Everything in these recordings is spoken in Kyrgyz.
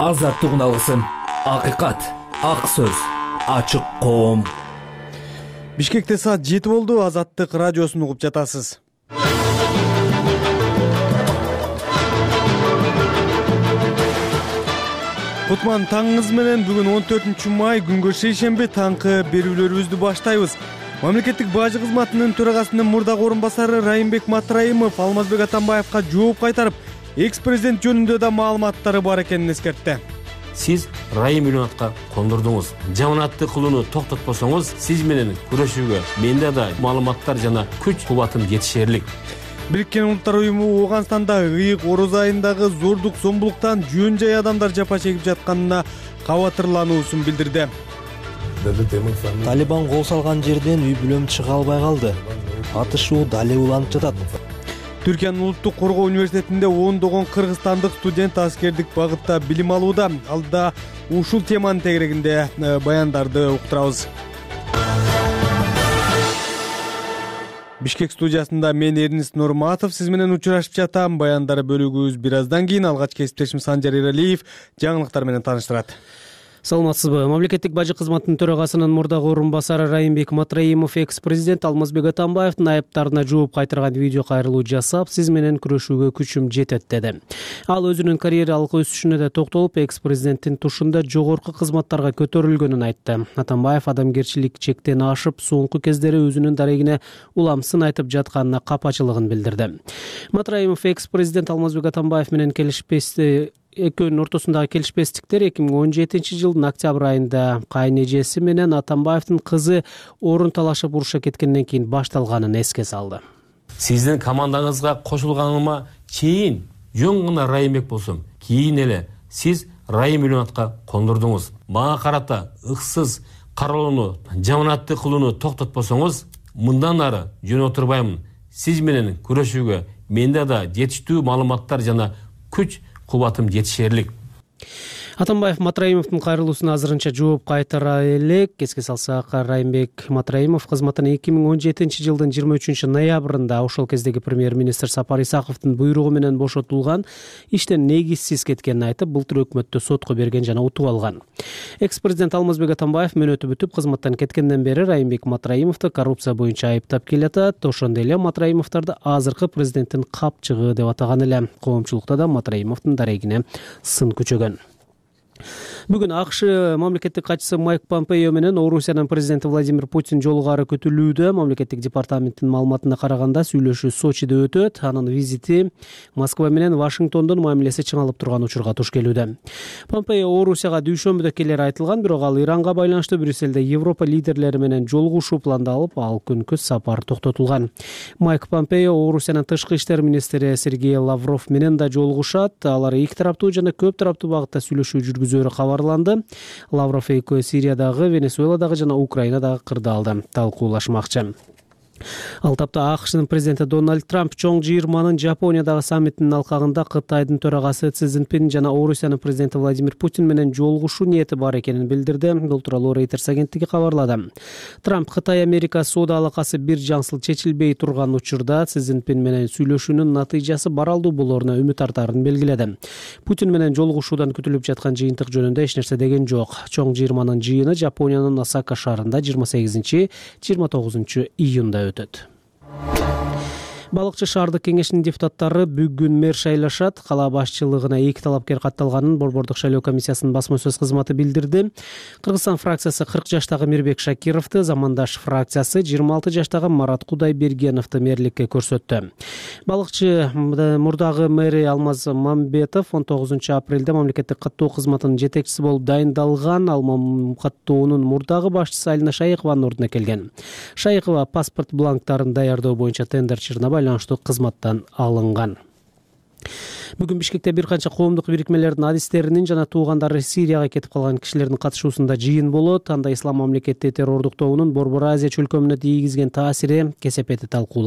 азаттык уналысын, акыйкат, ак сөз, ачык коом. Бишкекте саат 7 болду. Азаттык радиосун угуп жатасыз. Кутман таңыңыз менен. Бүгүн 14 май күнгө шейшемби таңкы берүүлөрүбүздү баштайбыз. Мамлекеттик бажы кызматынын төрагасынын мурдагы орун басары Райымбек Матраимов Алмазбек Атамбаевга жооп кайтарып, экс-президент жөнүндө да маалыматтары бар экенин эскертти. Сиз Райым Ülünatка кондурдуңуз. Жаманатты кылууну токтотпосоңуз, сиз менен күрөшүүгө менде да маалыматтар жана күч кубатым жетишерлик. Бириккен Улуттар уюму Ооганстанда ыйык ороз айындагы зордук зомбулуктан жөн жай адамдар жапа чегип жатканына кабатырлануусун билдирди. Талибан кол салган жерден үй бүлөм чыга албай калды. Атышуу дале уланып жатат. Түркиянын Улуттук коргоо университетинде ондогон кыргызстандык студент аскердик багытта билим алууда. Алда ушул теманын тегерегинде баяндарды уктурабыз. Бишкек студиясында мен Эрнист Нурматов сиз менен учурашып жатам. Баяндары бөлүгүбүз бир аздан кийин. Алгач кесиптешим Санжар Эралиев жаңылыктар менен тааныштырат. Саламатсызбы. Мамлекеттик бажы кызматынын төрагасынын мурдагы орун басары Райымбек Матраимов экс-президент Алмазбек Атамбаевдин айыптарына жооп кайтарган видео кайрылуу жасап, сиз менен күрөшүүгө күчүм жетет деди. Ал өзүнүн карьералык өсүшүнө да токтолуп, экс-президенттин тушунда жогорку кызматтарга көтөрүлгөнүн айтты. Атамбаев адамгерчилик чектен ашып, соңку кездери өзүнүн дарегине уламсын айтып жатканына капачылыгын билдирди. Матраимов экс-президент Алмазбек Атамбаев менен экөөнүн ортосундагы келишпестиктер 2017 жылдын октябрь айында кайнэжеси менен Атамбаевдин кызы орун талашып уруша кеткенден кийин башталганын эске салды. Сиздин командаңызга кошулганыма чейин жөн гана Райымбек болсом, кийин эле сиз Райым Ülünatка кондурдуңуз. Мага карата ыксыз каралууну, жаманатты кылууну токтотпосоңуз, мындан ары жөн отурбаймын. Сиз менен күрөшүүгө менде да жетиштүү маалыматтар жана күч кубатым жетишерлик. Атамбаев Матраимовдун кайрылуусуна азырынча жооп кайтара элек. Эске салсак, Райымбек Матраимов кызматтан 2017 жылдын 23 ноябрында ошол кездеги премьер-министр Сапар Исаковдун буйругу менен бошотулган, иштен негизсиз кеткенин айтып, былтыр өкмөттө сотко берген жана утуп алган. Экс-президент Алмазбек Атамбаев мөөнөтү бүтүп кызматтан кеткенден бери Райымбек Матраимовду коррупция боюнча айыптап келатат. Ошондой эле Матраимовдорду азыркы президенттин капчыгы деп атаган эле. Коомчулукта да Матраимовдун дарегине сын күчөгөн. Бүгүн АКШ мамлекеттик катчысы Майк Помпео менен Орусиянын президенти Владимир Путин жолугары көтүлүүдө. Мамлекеттик департаменттин маалыматына караганда сүйлөшүү Сочиде өтөт. Анын визити Москва менен Вашингтондун мамилеси чыңалып турган учурга туш келүүдө. Помпео Орусияга дүйшөмбүдө келери айтылган, бирок ал Иранга байланыштуу Брюссельде Европа лидерлери менен жолугушуу пландалып, ал күнкү сапар токтотулган. Майк Помпео Орусиянын тышкы иштер министри Сергей Лавров менен да жолугушат. Алар эки тараптуу жана көп тараптуу багытта сүйлөшүү жүргүзөөрү кабарланды. Лавров экөө Сириядагы, Венесуэладагы жана Украинадагы кырдаалды талкуулашмакчы. Ал тапта АКШнын президенти Дональд Трамп чоң жыйырманын Жапониядагы саммитинин алкагында Кытайдын төрагасы Си Цзиньпин жана Орусиянын президенти Владимир Путин менен жолугушуу ниети бар экенин билдирди. Бул тууралуу Reuters агенттиги кабарлады. Трамп Кытай-Америка соода алакасы бир жаңсыл чечилбей турган учурда Си Цзиньпин менен сүйлөшүүнүн натыйжасы баралдуу болоруна үмүт артарын белгиледи. Путин менен жолугушуудан күтүлүп жаткан жыйынтык жөнүндө эч нерсе деген жок. Чоң жыйырманын жыйыны Жапониянын Осака шаарында 28-29 июнда өтөт. Балыкчы шаардык кеңешинин депутаттары бүгүн мэр шайлашат. Кала башчылыгына 2 талапкер катталганын Борбордук шайлоо комиссиясынын басма сөз кызматы билдирди. Кыргызстан фракциясы 40 жаштагы Мирбек Шакировду, Замандаш фракциясы 26 жаштагы Марат Кудайбергеновду мэрликке көрсөттү. Балыкчы мурдагы мэри Алмаз Мамбетов 19 апрелде мамлекеттик каттоо кызматынын жетекчиси болуп дайындалган. Ал каттоонун мурдагы башчысы Алина Шайыкованын ордуна келген. Шайыкова паспорт бланктарын даярдоо боюнча тендерчилине байланыштуу кызматтан алынган. Бүгүн Бишкекте бир канча коомдук бирикмелердин адистеринин жана туугандары Сирияга кетип калган кишилердин катышуусунда жыйын болот. Анда Ислам мамлекети террордук тобунун Борбор Азия чөлкөмүнө тийгизген таасири кесепети талкууланат.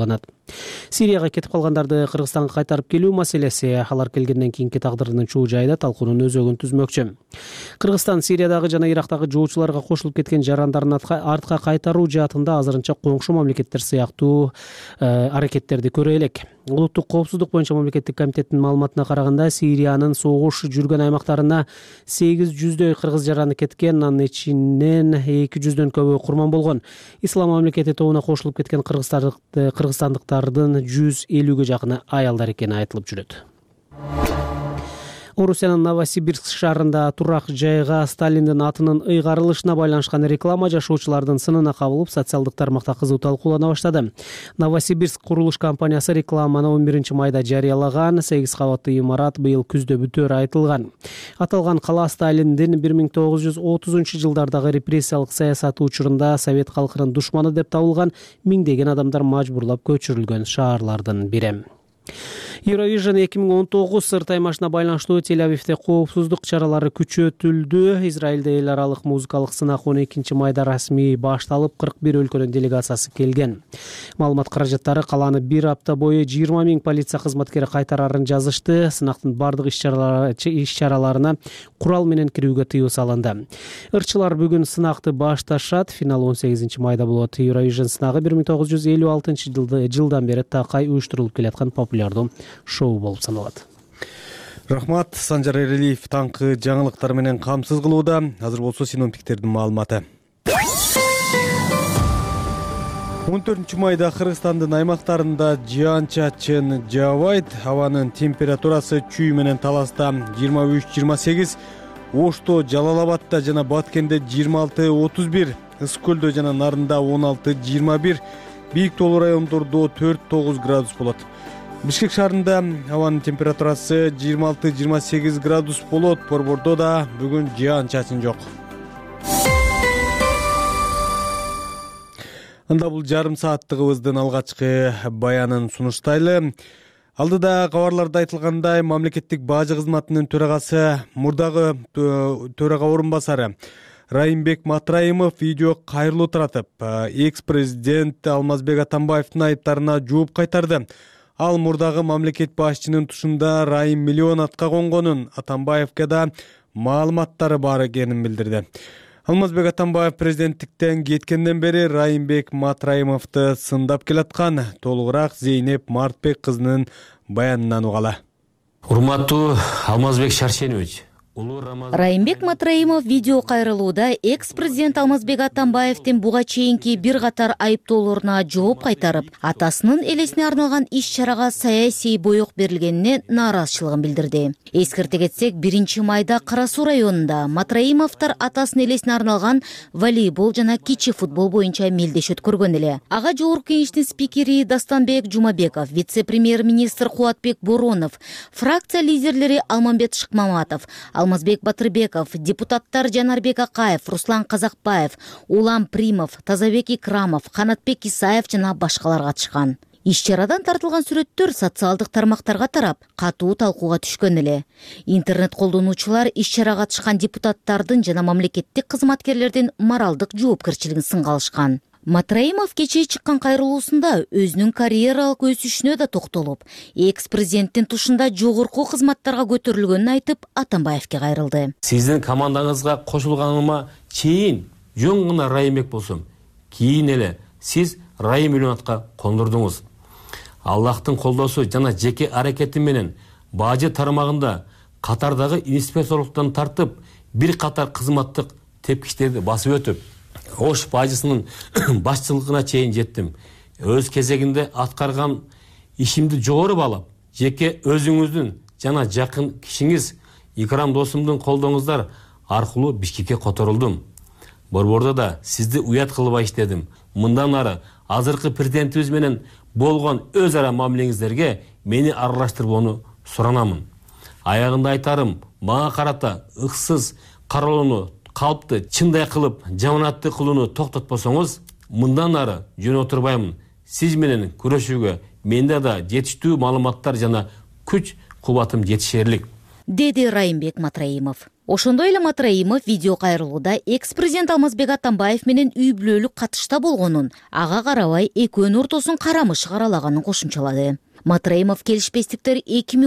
Сирияга кетип калгандарды Кыргызстанга кайтарып келүү маселеси алар келгенден кийинки тагдырынын чуу жайда талкуунун өзөгүн түзмөкчү. Кыргызстан Сириядагы жана Ирактагы жоочуларга кошулуп кеткен жарандарын артка кайтаруу жаатында азырынча коңшу мамлекеттер сыяктуу аракеттерди көрө элек. Улуттук коопсуздук боюнча мамлекеттик комитеттин маалыматына караганда, Сириянын согуш жүргөн аймактарына 800дөй кыргыз жараны кеткен, анын ичинен 200дөн көбү курман болгон. Ислам мамлекети тобуна кошулуп кеткен кыргызстандыктардын 150ге жакыны аялдар экени айтылып жүрөт. Орусиянын Новосибирск шаарында турак жайга Сталиндин атынын ыйгарылышына байланышкан реклама жашоочулардын сынына кабылып, социалдык тармакта кызуу талкуулана баштады. Новосибирск курулуш компаниясы рекламаны 11 майда жарыялаган. 8 кабаттуу имарат быйыл күздө бүтөөрү айтылган. Аталган кала Сталиндин 1930-жылдардагы репрессиялык саясаты учурунда Совет калкынын душманы деп табылган миңдеген адамдар мажбурлап көчүрүлгөн шаарлардын бири. Eurovision 2019 сырт аймашына байланыштуу Тель-Авивде коопсуздук чаралары күчөтүлдү. Израилде эл аралык музыкалык сынак 12 майда расмий башталып, 41 өлкөнүн делегациясы келген. Маалымат каражаттары каланы бир апта бою 20 000 полиция кызматкери кайтарарын жазышты. Сынактын бардык иш-чараларына курал менен кирүүгө тыюу салынды. Ырчылар бүгүн сынакты башташат. Финал 18 майда болот. Eurovision сынагы 1956-жылдан бери такай уюштурулуп келаткан популярдуу шоу болуп саналат. Рахмат, Санжар Эрелиев таңкы жаңылыктар менен камсыз кылууда. Азыр болсо синоптиктердин маалыматы. 14 майда Кыргызстандын аймактарында жаан-чачын жаабайт. Абанын температурасы Чүй менен Таласта 23-28, Ошто, Жалалабадта жана Баткенде 26-31, Ысык көлдө жана Нарында 16-21, Бийик тоолуу райондордо 4-9 градус болот. Бишкек шаарында абанын температурасы 26-28 градус болот. Борбордо да бүгүн жаан-чачын жок. Анда бул жарым сааттыгыбыздын алгачкы баянын сунуштайлы. Алдыда кабарларда айтылгандай, мамлекеттик бажы кызматынын төрагасы, мурдагы төрага орун басары Райымбек Матраимов видео кайрылуу таратып, экс-президент Алмазбек Атамбаевдин айыптарына жооп кайтарды. Ал мурдагы мамлекет башчынын тушунда Райым миллион атка конгонун, Атамбаевге да маалыматтары бар экенин билдирди. Алмазбек Атамбаев президенттиктен кеткенден бери Райымбек Матраимовду сындап келаткан. Толугураак Зейнеп Мартбек кызынын баянынан угала. Урматтуу Алмазбек Шаршенович, Райымбек Матраимов видео кайрылууда экс-президент Алмазбек Атамбаевдин буга чейинки бир катар айыптоолоруна жооп кайтарып, атасынын элесине арналган иш-чарага саясий боек берилгенине нааразычылыгын билдирди. Эскерте кетсек, 1 майда Кара Суу районунда Матраимовдор атасынын элесине арналган волейбол жана кичи футбол боюнча мелдеш өткөргөн эле. Ага жогорку кеңештин спикери Дастанбек Жумабеков, вице-премьер-министр Кубатбек Боронов, фракция лидерлери Алмамбет Шыкмаматов, Алмазбек Батырбеков, депутаттар Жанарбек Акаев, Руслан Казакбаев, Улам Примов, Тазабек Икрамов, Канатбек Исаев жана башкалар катышкан. Иш-чарадан тартылган сүрөттөр социалдык тармактарга тарап, катуу талкууга түшкөн эле. Интернет колдонуучулар иш-чарага катышкан депутаттардын жана мамлекеттик кызматкерлердин моралдык жоопкерчилигин сынга алышкан. Матраимов кечээ чыккан кайрылуусунда өзүнүн карьералык өсүшүнө да токтолуп, экс-президенттин тушунда жогорку кызматтарга көтөрүлгөнүн айтып, Атамбаевге кайрылды. Сиздин командаңызга кошулганыма чейин жөн гана Райымбек болсом, кийин эле сиз Райым миллионатка кондурдуңуз. Аллахтын колдоосу жана жеке аракети менен бажы тармагында катардагы инспекторлуктан тартып, бир катар кызматтык тепкичтерди басып өтүп, Ош бажысынын башчылыгына чейин жеттим. Өз кезегинде аткарган ишимди жогору баалап, жеке өзүңүздүн жана жакын кишиңиз Икрам досумдун колдооңуздар аркылуу Бишкекке которулдум. Борбордо да сизди уят кылбай иштедим. Мындан ары азыркы президентибиз менен болгон өз ара мамилеңиздерге мени аралаштырбоону суранамын. Аягында айтарым, мага карата ыксыз каралууну, калпты чындай кылып, жаманатты кылууну токтотпосоңуз, мындан ары жөн отурбаймын. Сиз менен күрөшүүгө менде да жетиштүү маалыматтар жана күч кубатым жетишерлик, деди Райымбек Матраимов. Ошондой эле Матраимов видео кайрылууда экс-президент Алмазбек Атамбаев менен үй бүлөлүк катышта болгонун, ага карабай экөөнүн ортосун карамыш каралаганын кошумчалады. Матраимов келишпестиктер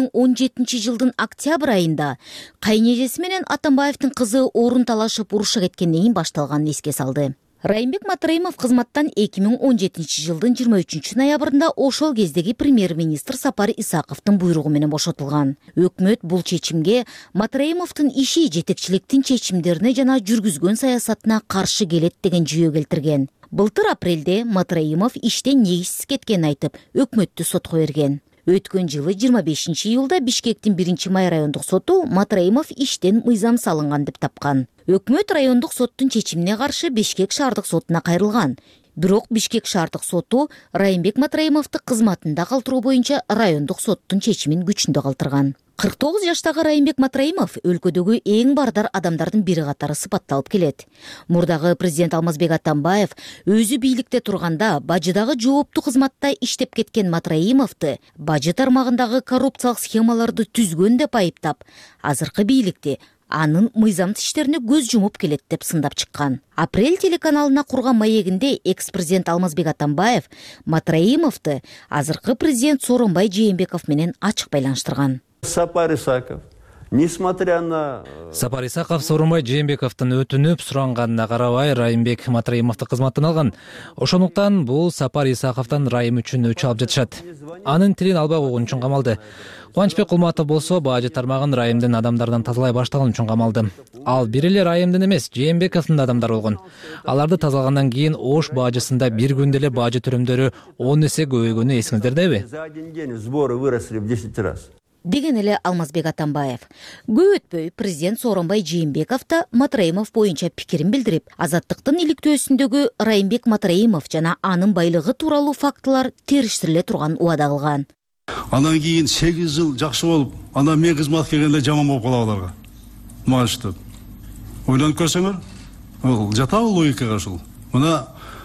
2017 жылдын октябрь айында кайнежеси менен Атамбаевдин кызы орун талашып уруша кеткенден кийин башталганын эске салды. Райымбек Матраимов кызматтан 2017 жылдын 23 ноябрында ошол кездеги премьер-министр Сапар Исаковдун буйругу менен бошотулган. Өкмөт бул чечимге Матраимовдун иши жетекчиликтин чечимдерине жана жүргүзгөн саясатына каршы келет деген жүйө келтирген. Былтыр апрелде Матраимов иштен негизсиз кеткенин айтып, өкмөттү сотко берген. Өткөн жылы 25 июлда Бишкектин 1-май райондук соту Матраимов иштен мыйзам салынган деп тапкан. Өкмөт райондук соттун чечимине каршы Бишкек шаардык сотуна кайрылган. Бирок Бишкек шаардык соту Райымбек Матраимовду кызматында калтыруу боюнча райондук соттун чечимин күчүндө калтырган. 49 жаштагы Райымбек Матраимов өлкөдөгү эң бардар адамдардын бири катары сыпатталып келет. Мурдагы президент Алмазбек Атамбаев өзү бийликте турганда бажыдагы жооптуу кызматта иштеп кеткен Матраимовду бажы тармагындагы коррупциялык схемаларды түзгөн деп айыптап, азыркы бийликте анын мыйзамдуу иштерине көз жумуп келет деп сындап чыккан. Апрель телеканалына курган маегинде экс-президент Алмазбек Атамбаев Матраимовду азыркы президент Сооронбай Жээнбеков менен ачык байланыштырган. Сапар Исаков, несмотря на... Сапар Исаков Сооронбай Жээнбековдун өтүнүп суранганына карабай Райымбек Матраимовду кызматтан алган. Ошондуктан бул Сапар Исаковдон Райым үчүн өчү алып жатышат. Анын тилин албай койгон үчүн камалды. Кубанычбек Кулматов болсо бажы тармагын Райымдын адамдардан тазалай баштаган үчүн камалды. Ал бир эле Райымдын эмес, Жээнбековдун адамдары болгон. Аларды тазалагандан кийин Ош бажысында бир күндө эле бажы төлөмдөрү 10 эсе көбөйгөнү эсиңиздердеби? За один день сборы выросли в 10 раз. Деген эле Алмазбек Атамбаев. Көп өтпөй президент Сооронбай Жээнбеков да Матраимов боюнча пикирин билдирип, азаттыктын иликтөөсүндөгү Райымбек Матраимов жана анын байлыгы тууралуу фактылар териштириле турган убада кылган. Андан кийин 8 жыл жакшы болуп, андан мен кызматка келгенде жаман болуп калат аларга. Маалыштып. Ойлонуп көрсөңөр, бул жатабы логикага ушул. Мына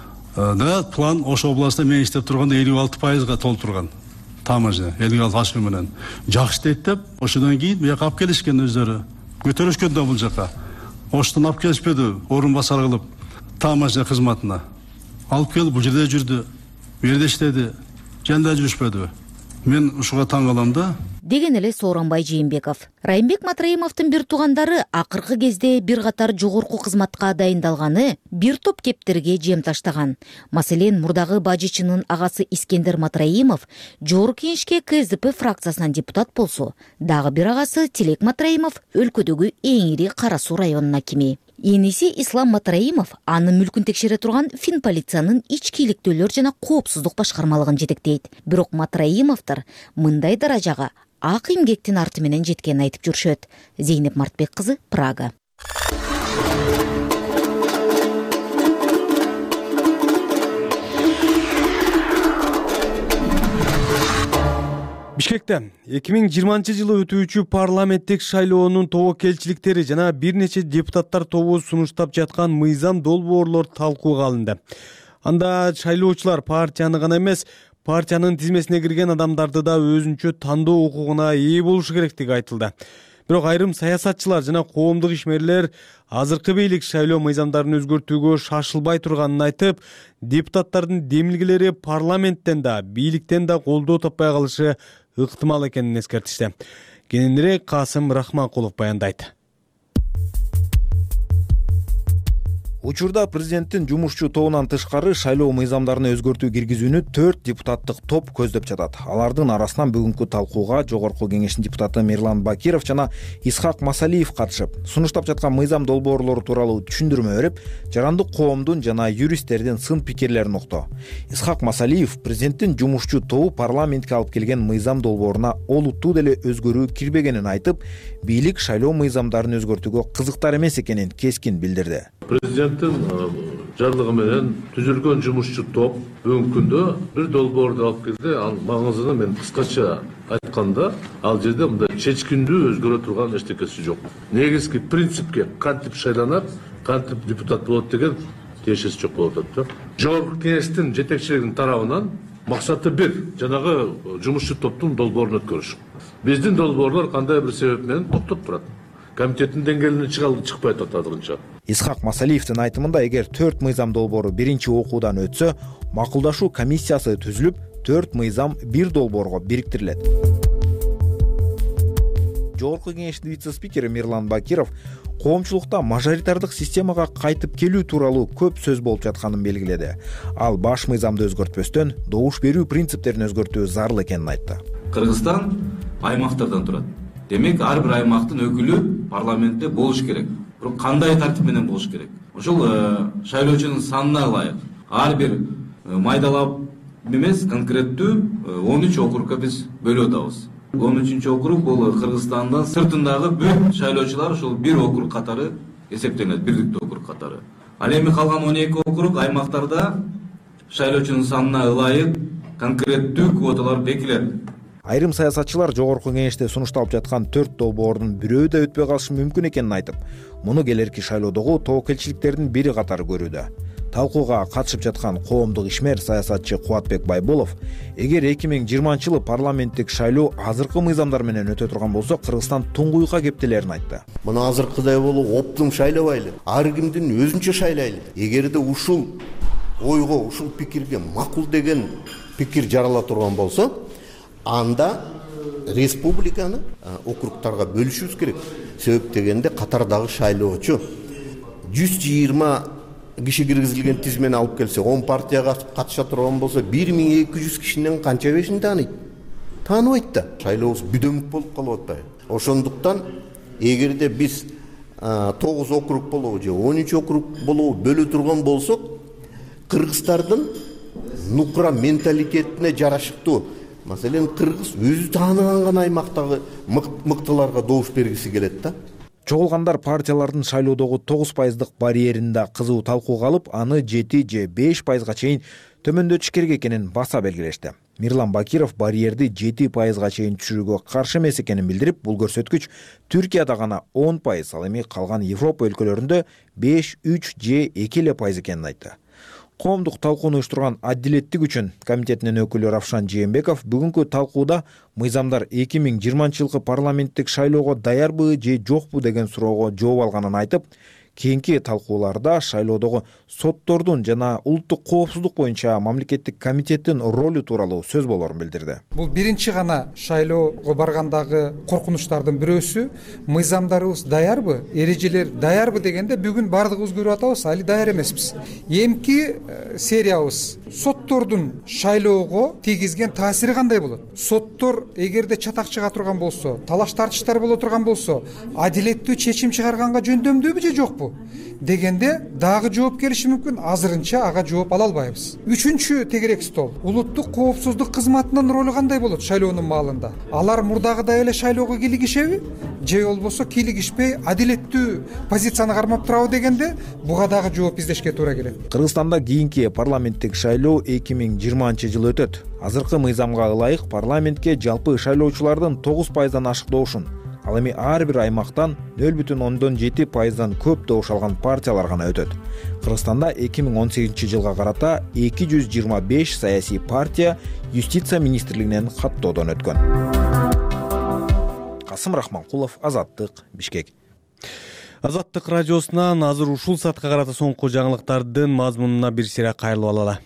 да план Ош областында мен иштеп турганда 56%га толтурган. Тамажы, 56 ашкы менен. Жакшы дейт деп, ошондон кийин бияка алып келишкен өздөрү. Көтөрүшкөн да бул жака. Оштон алып келишпеди, орун басар кылып, тамажы кызматына. Алып келип бул жерде жүрдү, бу жерде иштеди, жанда жүрүшпөдү. Мен ушуга таң калам да. Деген эле Сооронбай Жээнбеков. Райымбек Матраимовдун бир туугандары акыркы кезде бир катар жогорку кызматка дайындалганы бир топ кептерге жем таштаган. Маселен, мурдагы бажычынын агасы Искендер Матраимов жогорку кеңешке КСДП фракциясынан депутат болсо, дагы бир агасы Тилек Матраимов өлкөдөгү эң ири Кара Суу районунун акими. Эниси Ислам Матраимов анын мүлкүн текшере турган Финполициянын ички иликтөөлөр жана коопсуздук башкармалыгын жетектейт. Бирок Матраимовдор мындай даражага ак эмгектин арты менен жеткенин айтып жүрүшөт. Зейнеп Мартбек кызы, Прага. Бишкекте 2020 жылы өтүүчү парламенттик шайлоонун тобокелчиликтери жана бир нече депутаттар тобу сунуштап жаткан мыйзам долбоорлор талкууга алынды. Анда шайлоочулар партияны гана эмес, партиянын тизмесине кирген адамдарды да өзүнчө тандоо укугуна ээ болушу керектиги айтылды. Бирок айрым саясатчылар жана коомдук ишмерлер азыркы бийлик шайлоо мыйзамдарын өзгөртүүгө шашылбай турганын айтып, депутаттардын демилгелери парламенттен да, бийликтен да колдоо таппай калышы ыктымал экенин эскертишти. Кененирээк Касым Рахманкулов баяндайт. Учурда президенттин жумушчу тобунан тышкары шайлоо мыйзамдарын өзгөртүү киргизүүнү 4 депутаттык топ көздөп жатат. Алардын арасынан бүгүнкү талкууга Жогорку кеңештин депутаты Мирлан Бакиров жана Исхак Масалиев катышып, сунуштап жаткан мыйзам долбоорлору тууралуу түшүндүрмө берип, жарандык коомдун жана юристтердин сын пикирлерин укту. Исхак Масалиев президенттин жумушчу тобу парламентке алып келген мыйзам долбооруна олуттуу деле өзгөрүү кирбегенин айтып, бийлик шайлоо мыйзамдарын өзгөртүүгө кызыктар эмес экенин кескин билдирди. Президенттин жарлыгы менен түзүлгөн жумушчу топ бүгүнкү күндө бир долбоорду алып келди. Ал маңызын мен кыскача айтканда, ал жерде мындай чечкиндүү өзгөрө турган эчтекеси жок. Негизги принципке кантип шайланат, кантип депутат болот деген тиешеси жок болуп атат. Жогорку кеңештин жетекчилигинин тарабынан максаты бир, жанагы жумушчу топтун долбоорун өткөрүш. Биздин долбоорлор кандай бир себеп менен токтоп турат. комитеттин деңгээлине чыкпай атат азырынча. Исхак Масалиевдин айтымында, эгер 4 мыйзам долбоору биринчи окуудан өтсө, макулдашуу комиссиясы түзүлүп, 4 мыйзам бир долбоорго бириктирилет. Жогорку кеңештин вице-спикери Мирлан Бакиров коомчулукта мажоритардык системага кайтып келүү тууралуу көп сөз болуп жатканын белгиледи. Ал баш мыйзамды өзгөртпөстөн добуш берүү принциптерин өзгөртүү зарыл экенин айтты. Кыргызстан аймактардан турат. Демек, ар бир аймактын өкүлү парламентте болуш керек. Бирок кандай тартип менен болуш керек? Ошол шайлоочунун санына ылайык ар бир майдалап эмес, конкреттүү 13 округга биз бөлүп атабыз. 13 округ бул Кыргызстандын сыртындагы бүт шайлоочулар ушул бир округ катары эсептелет, бирдиктүү округ катары. Ал эми калган 12 округ аймактарда шайлоочунун санына ылайык конкреттүү квоталар бекилет. Айрым саясатчылар жогорку кеңеште сунушталып жаткан 4 долбоордун бирөө да өтпөй калышы мүмкүн экенин айтып, муну келерки шайлоодогу тобокелчиликтердин бири катары көрүүдө. Талкууга катышып жаткан коомдук ишмер саясатчы Кубатбек Байболов, эгер 2020-жылы парламенттик шайлоо азыркы мыйзамдар менен өтө турган болсо, Кыргызстан туңгуйга кептелерин айтты. Мына азыркыдай болуп оптум шайлабайлы, ар кимдин өзүнчө шайлайлы. Эгерде ушул ойго, ушул пикирге макул деген пикир жарала турган болсо, анда республиканы округтарга бөлүшүбүз керек. Себеп дегенде катардагы шайлоочу 120 киши киргизилген тизмени алып келсе, 10 партияга катыша турган болсо, 1200 кишинен канча бешин тааныйт? Тааныбайт да. Шайлообуз бүдөмүк болуп калып атпайбы? Ошондуктан эгерде биз 9 округ болобу же 13 округ болобу бөлө турган болсок, кыргыздардын нукра менталитетине жарашыктуу. Маселен, кыргыз өзү тааныган гана аймактагы мыктыларга добуш бергиси келет да. Чогулгандар партиялардын шайлоодогу 9% барьеринде кызуу талкууга алып, аны 7 же 5%га чейин төмөндөтүш керек экенин баса белгилешти. Мирлан Бакиров барьерди 7%га чейин түшүрүүгө каршы эмес экенин билдирип, бул көрсөткүч Түркияда гана 10%, ал эми калган Европа өлкөлөрүндө 5, 3 же 2% экенин айтты. Коомдук талкууну уюштурган Адилеттик үчүн комитетинин өкүлү Равшан Жээнбеков бүгүнкү талкууда мыйзамдар 2020-жылкы парламенттик шайлоого даярбы же жокпу деген суроого жооп алганын айтып, кийинки талкууларда шайлоодогу соттордун жана улуттук коопсуздук боюнча мамлекеттик комитеттин ролу тууралуу сөз болорун билдирди. Бул биринчи гана шайлоого баргандагы коркунучтардын бирөөсү, мыйзамдарыбыз даярбы, эрежелер даярбы дегенде бүгүн бардыгыбыз көрүп атабыз, али даяр эмеспиз. Эмки сериябыз соттордун шайлоого тийгизген таасири кандай болот? Соттор эгерде чатак чыга турган болсо, талаш тартыштар боло турган болсо, адилеттүү чечим чыгарганга жөндөмдүүбү же жокпу дегенде дагы жооп келиши мүмкүн. Азырынча ага жооп ала албайбыз. Үчүнчү тегерек стол. Улуттук коопсуздук кызматынын ролу кандай болот шайлоонун маалында? Алар мурдагыдай эле шайлоого кийлигишеби же болбосо кийлигишпей адилеттүү позицияны кармап турабы дегенде буга дагы жооп издешке туура келет. Кыргызстанда кийинки парламенттик шайлоо 2020-жылы өтөт. Азыркы мыйзамга ылайык парламентке жалпы шайлоочулардын 9%дан ашык добушун, ал эми ар бир аймактан 0,7%дан көп добуш алган партиялар гана өтөт. Кыргызстанда 2018-жылга карата 225 саясий партия юстиция министрлигинен каттоодон өткөн. Касым Рахманкулов, Азаттык, Бишкек. Азаттык радиосунан азыр ушул саатка карата соңку жаңылыктардын мазмунуна бир сыйра кайрылып алалы.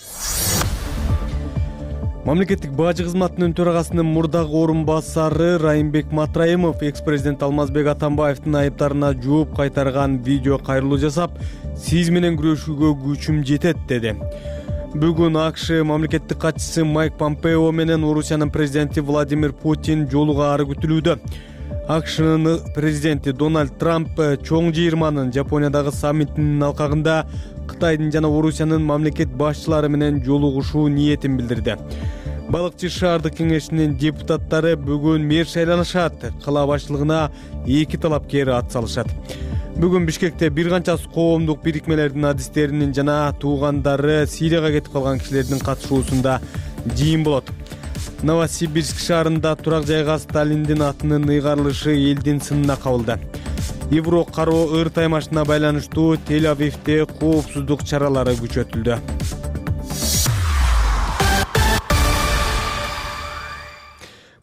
Мамлекеттик бажы кызматынын төрагасынын мурдагы орун басары Райымбек Матраимов экс-президент Алмазбек Атамбаевдин айыптарына жооп кайтарган видео кайрылуу жасап, сиз менен күрөшүүгө күчүм жетет деди. Бүгүн АКШ мамлекеттик катчысы Майк Помпео менен Орусиянын президенти Владимир Путин жолугаары күтүлүүдө. АКШнын президенти Дональд Трамп чоң жыйырманын Жапониядагы саммитинин алкагында Кытайдын жана Орусиянын мамлекет башчылары менен жолугушуу ниетин билдирди. Балыкчы шаардык кеңешинин депутаттары бүгүн мэр шайланышат. Кала башчылыгына 2 талапкер ат салышат. Бүгүн Бишкекте бир канча коомдук бирикмелердин адистеринин жана туугандары Сирияга кетип калган кишилердин катышуусунда жыйын болот. Новосибирск шаарында турак жайга Сталиндин атынын ыйгарылышы элдин сынына кабылды. Евро кароо ыр таймашына байланыштуу Тель-Авивде коопсуздук чаралары күчөтүлдү.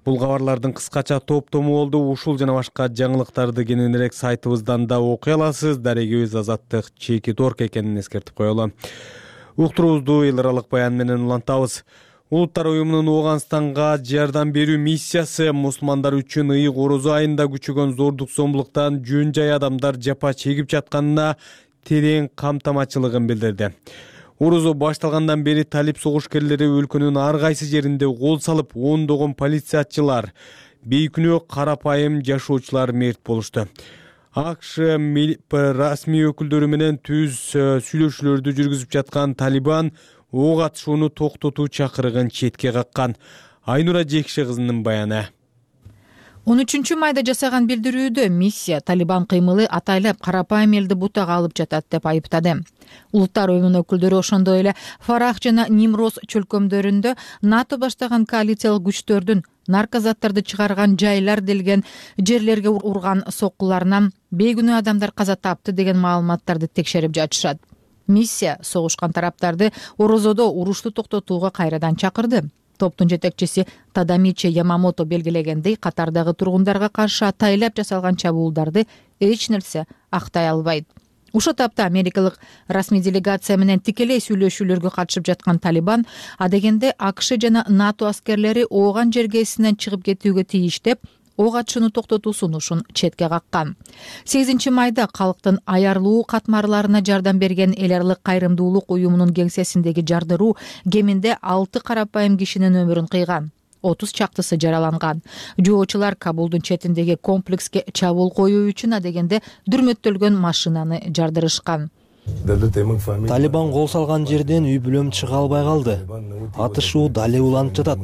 Бул кабарлардын кыскача топтому болду. Ушул жана башка жаңылыктарды кененирээк сайтыбыздан да окуй аласыз. Дарегибиз Азаттык чеки торк экенин эскертип коелу. Уктуруубузду эл аралык баян менен улантабыз. Улуттар уюмунун Ооганстанга жардам берүү миссиясы мусулмандар үчүн ыйык орозо айында күчөгөн зордук зомбулуктан жөн жай адамдар жапа чегип жатканына терең камтамачылыгын билдирди. Орозо башталгандан бери талип согушкерлери өлкөнүн ар кайсы жеринде кол салып, ондогон полициячылар, бейкүнөө карапайым жашоочулар мерт болушту. АКШ расмий өкүлдөрү менен түз сүйлөшүүлөрдү жүргүзүп жаткан Талибан ок атышууну токтотуу чакырыгын четке каккан. Айнура Жекше кызынын баяны. 13 майда жасаган билдирүүдө миссия Талибан кыймылы атайлап карапайым элди бутага алып жатат деп айыптады. Улуттар уюмунун өкүлдөрү ошондой эле Фарах жана Нимроз чөлкөмдөрүндө НАТО баштаган коалициялык күчтөрдүн наркозаттарды чыгарган жайлар делген жерлерге урган соккуларынан бейгүнөө адамдар каза тапты деген маалыматтарды текшерип жатышат. Миссия согушкан тараптарды Орозодо урушту токтотууга кайрадан чакырды. Топтун жетекчиси Тадамичи Ямамото белгилегендей, катардагы тургундарга каршы атайлап жасалган чабуулдарды эч нерсе актай албайт. Ошол тапта америкалык расмий делегация менен тикелей сүйлөшүүлөргө катышып жаткан Талибан адегенде АКШ жана НАТО аскерлери ооган жергесинен чыгып кетүүгө тийиш деп ок атышууну токтотуу сунушун четке каккан. 8 майда калктын аярлуу катмарларына жардам берген эл аралык кайрымдуулук уюмунун кеңсесиндеги жардыруу кеминде 6 карапайым кишинин өмүрүн кыйган. 30 чактысы жараланган. Жоочулар Кабулдун четиндеги комплекске чабуул коюу үчүн адегенде дүрмөттөлгөн машинаны жардырышкан. Талибан кол салган жерден үй бүлөм чыга албай калды. Атышуу дале уланып жатат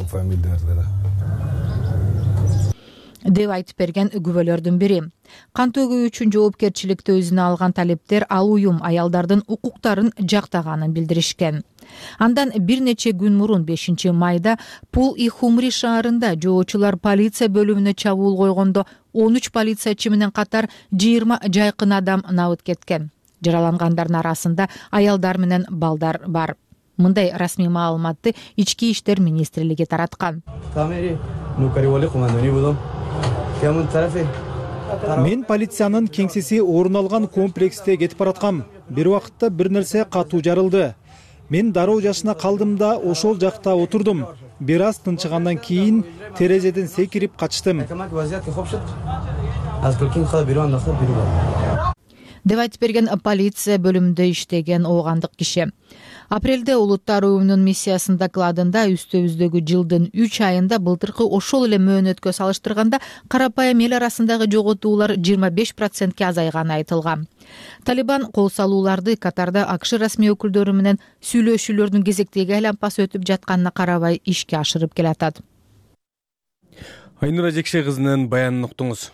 деп айтып берген күбөлөрдүн бири. Кан төгүү үчүн жоопкерчиликти өзүнө алган талептер ал уюм аялдардын укуктарын жактаганын билдиришкен. Андан бир нече күн мурун 5 майда Пул и Хумри шаарында жоочулар полиция бөлүмүнө чабуул койгондо 13 полициячы менен катар 20 жайкын адам набыт кеткен. Жаралангандардын арасында аялдар менен балдар бар. Мындай расмий маалыматты Ички иштер министрлиги тараткан. Мен полициянын кеңсеси орун алган комплексте кетип бараткам. Бир убакытта бир нерсе катуу жарылды. Мен дароо жашына калдым да ошол жакта отурдум. Бир аз тынчыгандан кийин терезеден секирип качтым. Деп айтып берген полиция бөлүмүндө иштеген оогандык киши. Апрелде Улуттар уюмунун миссиясынын докладында үстөбүздөгү жылдын 3 айында былтыркы ошол эле мөөнөткө салыштырганда карапайым эл арасындагы жоготуулар 25%ке азайганы айтылган. Талибан кол салууларды катарда АКШ расмий өкүлдөрү менен сүйлөшүүлөрдүн кезектеги айлампасы өтүп жатканына карабай ишке ашырып келатат. Айнура Жекше кызынын баянын уктуңуз.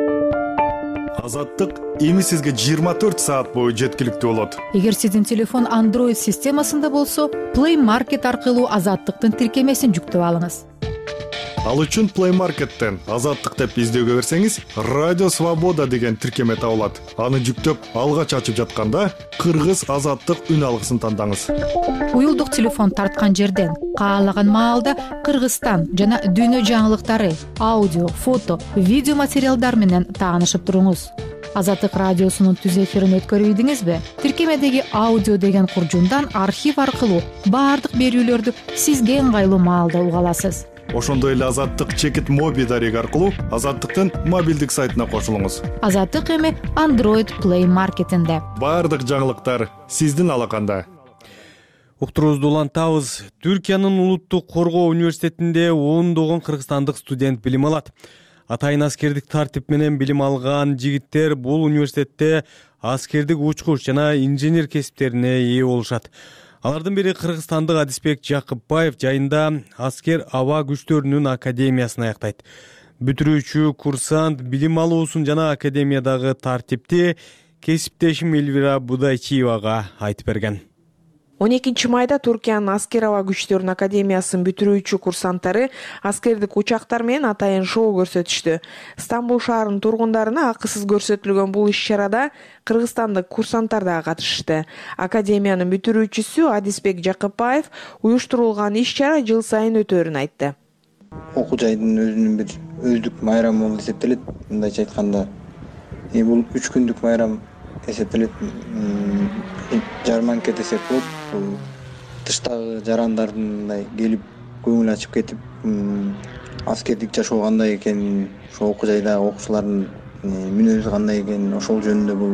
Азаттык эми сизге 24 саат бою жеткиликтүү болот. Эгер сиздин телефон Android системасында болсо, Play Market аркылуу Азаттыктын тиркемесин жүктөп алыңыз. Ал үчүн Play Market'тен Азаттык деп издөөгө берсеңиз, Радио Свобода деген тиркеме табылат. Аны жүктөп алгач ачып жатканда Кыргыз Азаттык үн алгысын тандаңыз. Уюлдук телефон тарткан жерден каалаган маалда Кыргызстан жана дүйнө жаңылыктары, аудио, фото, видео материалдар менен таанышып туруңуз. Азаттык радиосунун түз эфирин өткөрүбүдүңүзбү? Тиркемедеги аудио деген куржундан архив аркылуу баардык берүүлөрдү сизге ыңгайлуу маалда уга аласыз. Ошондой эле Азаттык чекит моби дареги аркылуу Азаттыктын мобилдик сайтына кошулуңуз. Азаттык эми Android Play Market'инде. Баардык жаңылыктар сиздин алаканда. Уктуруубузду улантабыз. Түркиянын улуттук коргоо университетинде ондогон кыргызстандык студент билим алат. Атайын аскердик тартип менен билим алган жигиттер бул университетте аскердик учкуч жана инженер кесиптерине ээ болушат. Алардын бири кыргызстандык Адисбек Жакыпбаев жайында аскер аба күчтөрүнүн академиясын аяктайт. Бүтүрүүчү курсант билим алуусун жана академиядагы тартипти кесиптешим Элвира Будайчиевага айтып берген. 12 майда Түркиянын аскер аба күчтөрүнүн академиясынын бүтүрүүчү курсанттары аскердик учактар менен атайын шоу көрсөтүштү. Стамбул шаарынын тургундарына акысыз көрсөтүлгөн бул иш-чарада кыргызстандык курсанттар да катышты. Академиянын бүтүрүүчүсү Адисбек Жакыпбаев уюштурулган иш-чара жыл сайын өтөөрүн айтты. окуу жайдын өзүнүн бир өздүк майрамы болуп эсептелет. Мындайча айтканда, бул 3 күндүк майрам эсептелет. Жарманка десек болот. Бул тыштагы жарандардын мындай келип көңүл ачып кетип, аскердик жашоо кандай экенин, ошо окуу жайдагы окуучулардын мүнөзү кандай экенин, ошол жөнүндө бул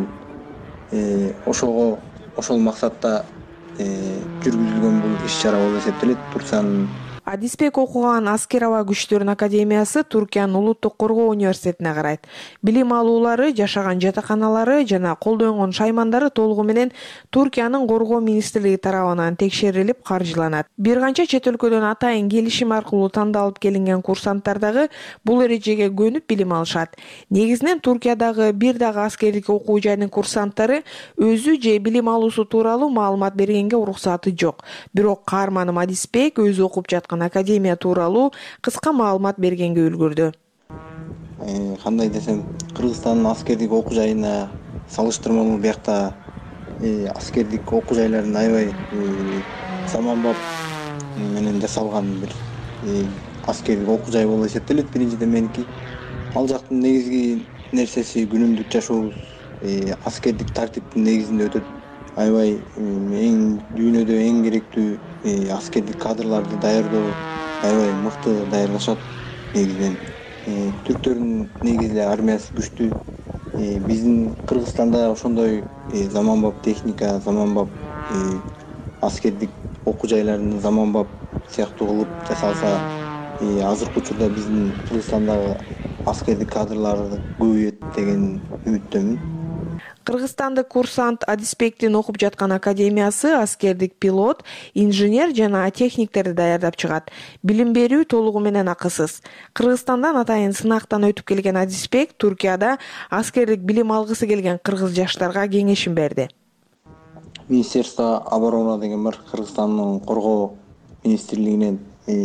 ошол максатта жүргүзүлгөн бул иш-чара болуп эсептелет. Турциянын Адисбек окуган Аскер аба күчтөрүнүн академиясы Туркиянын Улуттук Коргоо университетине карайт. Билим алуулары, жашаган жатаканалары жана колдонгон шаймандары толугу менен Туркиянын Коргоо министрлиги тарабынан текшерилип, каржыланат. Бир канча чет өлкөдөн атайын келишим аркылуу тандалып келинген курсанттар дагы бул эрежеге көнүп билим алышат. Негизинен Туркиядагы бир дагы аскердик окуу жайынын курсанттары өзү же билим алуусу тууралуу маалымат бергенге уруксаты жок. Бирок каарманым Адисбек өзү окуп жаткан академия тууралуу кыска маалымат бергенге үлгүрдү. Кандай десем, Кыргызстандын аскердик окуу жайына салыштырмалуу биякта аскердик окуу жайларын аябай заманбап менен жасалган бир аскердик окуу жай болуп эсептелет. Биринчиден меники ал жактын негизги нерсеси күнүмдүк жашообуз аскердик тартиптин негизинде өтөт. Аябай дүйнөдө эң керектүү аскердик кадрларды даярдоо аябай мыкты даярдашат. Негизинен түрктөрдүн негизи армиясы күчтүү. Биздин Кыргызстанда ошондой заманбап техника, заманбап аскердик окуу жайларын заманбап сыяктуу кылып жасалса, азыркы учурда биздин Кыргызстандагы аскердик кадрларды көбөйөт деген үмүттөмүн. Кыргызстандык курсант Адисбектин окуп жаткан академиясы аскердик пилот, инженер жана техниктерди даярдап чыгат. Билим берүү толугу менен акысыз. Кыргызстандан атайын сынактан өтүп келген Адисбек Туркияда аскердик билим алгысы келген кыргыз жаштарга кеңешин берди. Министерство обороны деген бар, Кыргызстандын коргоо министрлигинен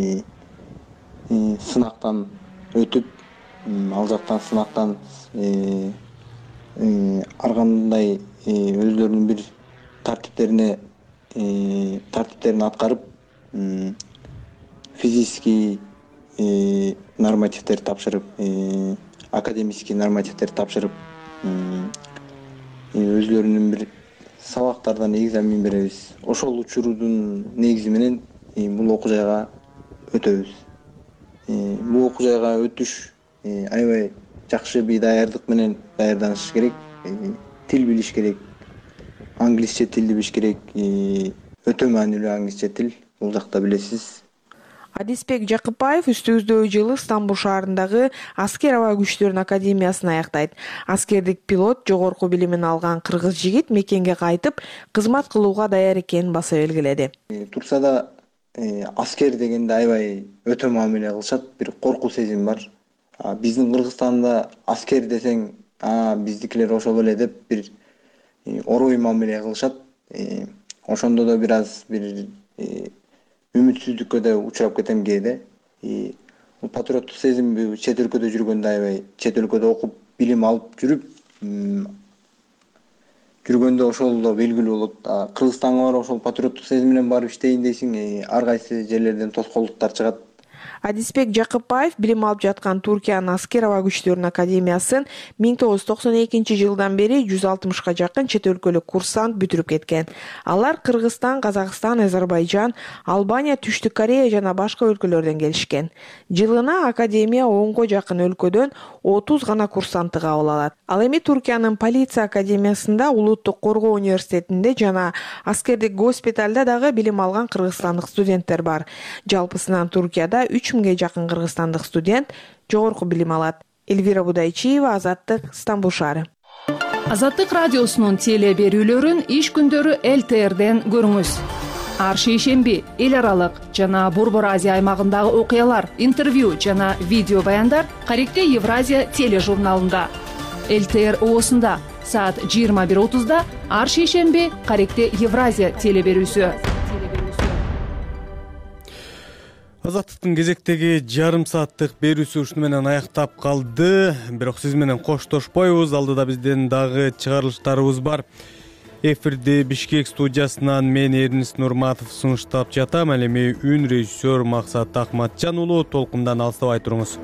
сынактан өтүп, ал жактан сынактан ар кандай өздөрүнүн бир тартиптерин аткарып, физический нормативдер тапшырып, академический нормативдер тапшырып, өздөрүнүн бир сабактардан экзамен беребиз. Ошол учурдун негизи менен бул окуу жайга өтөбүз. Бул окуу жайга өтүш аябай жакшы бир даярдык менен даярданыш керек. Тил билиш керек. Англисче тилди билиш керек. Өтө маанилүү англисче тил. Бул жакта билесиз. Адисбек Жакыпбаев үстүбүздөгү жылы Стамбул шаарындагы Аскер аба күчтөрүнүн академиясын аяктайт. Аскердик пилот жогорку билимин алган кыргыз жигит мекенге кайтып, кызмат кылууга даяр экенин баса белгиледи. Турцияда аскер дегенде аябай өтө мамиле кылышат, бир коркуу сезим бар. Биздин Кыргызстанда аскер десең, биздикилер ошол эле деп бир орой мамиле кылышат. Ошондо да бир аз бир үмүтсүздүккө да учурап кетем кээде. Патриоттук сезим чет өлкөдө жүргөндө аябай, чет өлкөдө окуп, билим алып жүргөндө ошол да белгилүү болот. Кыргызстанга барып ошол патриоттук сезим менен барып иштейин дейсиң, ар кайсы жерлерден тоскоолдуктар чыгат. Адисбек Жакыпбаев билим алып жаткан Туркиянын Аскер аба күчтөрүнүн академиясын 1992 жылдан бери 160га жакын чет өлкөлүк курсант бүтүрүп кеткен. Алар Кыргызстан, Казакстан, Азербайжан, Албания, Түштүк Корея жана башка өлкөлөрдөн келишкен. Жылына академия 10га жакын өлкөдөн 30 гана курсантты кабыл алат. Ал эми Туркиянын полиция академиясында, Улуттук Коргоо университетинде жана аскердик госпиталда дагы билим алган кыргызстандык студенттер бар. Жалпысынан Туркияда 3000ге жакын кыргызстандык студент жогорку билим алат. Эльвира Будайчиева, Азаттык, Стамбул шаары. Азаттык радиосунун теле берүүлөрүн иш күндөрү ЛТРден көрүңүз. Ар шейшемби эл аралык жана Борбор Азия аймагындагы окуялар, интервью жана видео баяндар Каректе Евразия тележурналында. ЛТР оосунда саат 21:30 ар шейшемби Каректе Евразия теле берүүсү. Азаттыктын кезектеги жарым сааттык берүүсү ушуну менен аяктап калды. Бирок сиз менен коштошпойбуз. Алдыда бизден дагы чыгарылыштарыбыз бар. Эфирде Бишкек студиясынан мен Эрнис Нурматов сунуштап жатам. Ал эми үн режиссер Максат Акматжан уулу толкундан алыстабай туруңуз.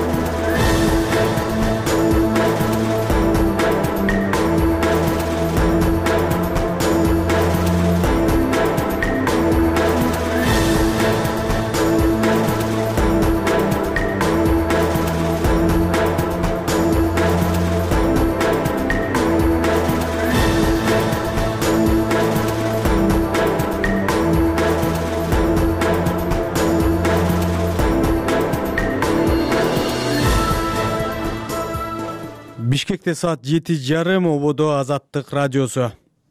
Бишкекте саат 7:30, ободо Азаттык радиосу.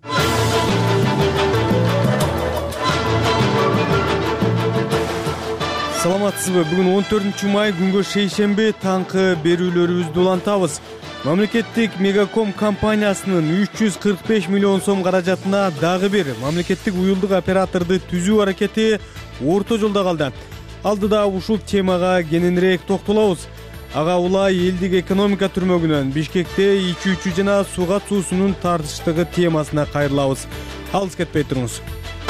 Саламатсызбы? Бүгүн 14-май күнгө шейшемби таңкы берүүлөрүбүздү улантабыз. Мамлекеттик Мегаком компаниясынын 345 миллион сом каражатына дагы бир мамлекеттик уюлдук операторду түзүү аракети орто жолдо калды. Алдыда ушул темага кененирээк токтолобуз. Ага улай элдик экономика түрмөгүнөн Бишкекте ичүүчү жана суга суусунун тартыштыгы темасына кайрылабыз. Алыс кетпей туруңуз.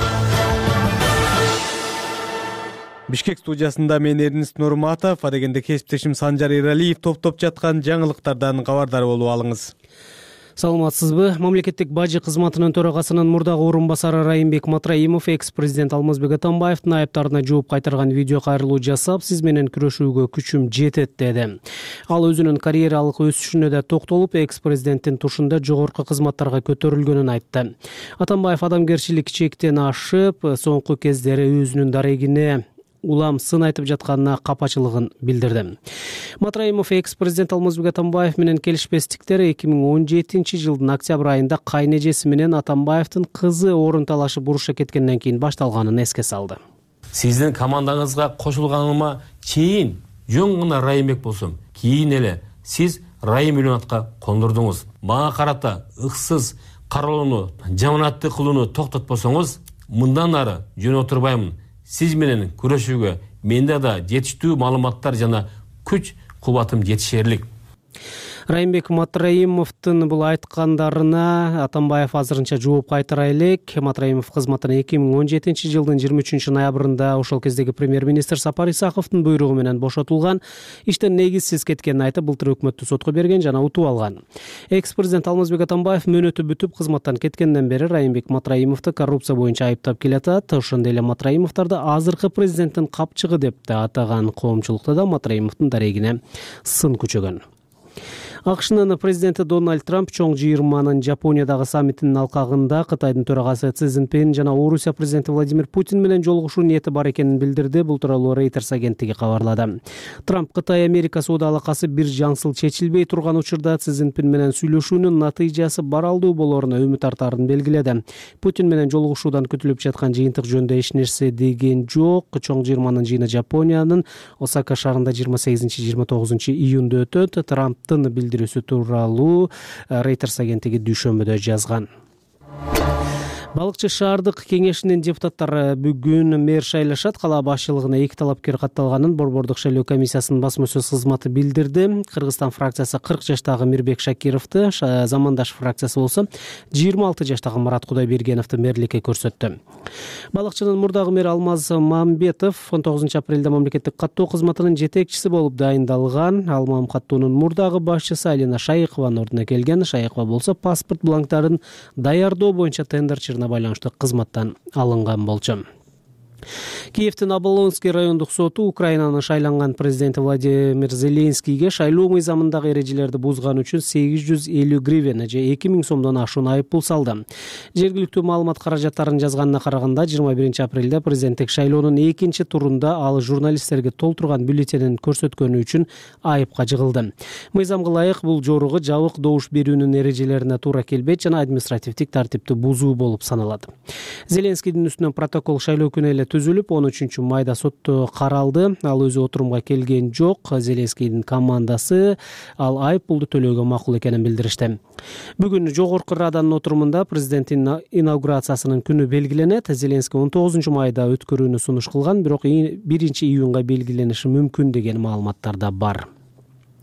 Бишкек студиясында мен Эрнис Нурматов, адегенде кесиптешим Санжар Эралиев топтоп жаткан жаңылыктардан кабардар болуп алыңыз. Саламатсызбы? Мамлекеттик бажы кызматынын төрагасынын мурдагы орун басары Райымбек Матраимов экс-президент Алмазбек Атамбаевдин айыптарына жооп кайтарган видео кайрылуу жасап, сиз менен күрөшүүгө күчүм жетет деди. Ал өзүнүн карьералык өсүшүнө да токтолуп, экс-президенттин тушунда жогорку кызматтарга көтөрүлгөнүн айтты. Атамбаев адамгерчилик чектен ашып, соңку кездери өзүнүн дарегине улам сын айтып жатканына капачылыгын билдирди. Матраимов экс-президент Алмазбек Атамбаев менен келишпестиктер 2017 жылдын октябрь айында кайнежеси менен Атамбаевдин кызы орун талашып урушка кеткенден кийин башталганын эске салды. Сиздин командаңызга кошулганыма чейин жөн гана Райымбек болсом, кийин эле сиз Райым Миллионатка кондурдуңуз. Мага карата ыксыз каралууну, жаманатты кылууну токтотпосоңуз, мындан ары жөн отурбаймын. Сиз менен күрөшүүгө менде да жетиштүү маалыматтар жана күч кубатым жетишерлик. Райымбек Матраимовдун бул айткандарына Атамбаев азырынча жооп кайтара элек. Матраимов кызматына 2017 жылдын 23 ноябрында ошол кездеги премьер-министр Сапар Исаковдун буйругу менен бошотулган, иштен негизсиз кеткенин айтып, былтыр өкмөттү сотко берген жана утуп алган. Экс-президент Алмазбек Атамбаев мөөнөтү бүтүп кызматтан кеткенден бери Райымбек Матраимовду коррупция боюнча айыптап келатат. Ошондой эле Матраимовдорду азыркы президенттин капчыгы деп да атаган. Коомчулукта да Матраимовдун дарегине сын күчөгөн. АКШнын президенти Дональд Трамп чоң жыйырманын Жапониядагы саммитинин алкагында Кытайдын төрагасы Си Цзиньпин жана Орусия президенти Владимир Путин менен жолугушуу ниети бар экенин билдирди. Бул тууралуу Reuters агенттиги кабарлады. Трамп Кытай-Америка соода алакасы бир жаңсыл чечилбей турган учурда Си Цзиньпин менен сүйлөшүүнүн натыйжасы баралдуу болоруна үмүт артарын белгиледи. Путин менен жолугушуудан күтүлүп жаткан жыйынтык жөнүндө эч нерсе деген жок. Чоң жыйырманын жыйыны Жапониянын Осака шаарында 28-29 июнда өтөт. Трамптын билдирүүсү тууралуу Reuters агенттиги дүйшөмбүдө жазган. Балыкчы шаардык кеңешинин депутаттары бүгүн мэр шайлашат. Кала башчылыгына 2 талапкер катталганын Борбордук шайлоо комиссиясынын басма-сөз кызматы билдирди. Кыргызстан фракциясы 40 жаштагы Мирбек Шакировду, Замандаш фракциясы болсо 26 жаштагы Марат Кудайбергеновду мэрликке көрсөттү. Балыкчынын мурдагы мэр Алмаз Мамбетов 19 апрелде мамлекеттик каттоо кызматынын жетекчиси болуп дайындалган. Алмам каттоонун мурдагы башчысы Алина Шайыкованын ордуна келген. Шайыкова болсо паспорт бланктарын даярдоо боюнча тендерчи байланыштуу кызматтан алынган болчу. Киевдин Оболонский райондук соту Украинанын шайланган президенти Владимир Зеленскийге шайлоо мыйзамындагы эрежелерди бузган үчүн 850 гривен же 2000 сомдон ашуун айыппул салды. Жергиликтүү маалымат каражаттарын жазганына караганда 21 апрелде президенттик шайлоонун экинчи турунда ал журналисттерге толтурган бюллетенин көрсөткөнү үчүн айыпка жыгылды. Мыйзамга ылайык бул жоругу жабык добуш берүүнүн эрежелерине туура келбейт жана административдик тартипти бузуу болуп саналат. Зеленскийдин үстүнөн протокол шайлоо күнү эле түзүлүп 13 майда сотто каралды. Ал өзү отурумга келген жок. Зеленскийдин командасы ал айыппулду төлөөгө макул экенин билдиришти. Бүгүн жогорку раданын отурумунда президенттин инаугурациясынын күнү белгиленет. Зеленский 19 майда өткөрүүнү сунуш кылган, бирок 1 июнга белгилениши мүмкүн деген маалыматтар да бар.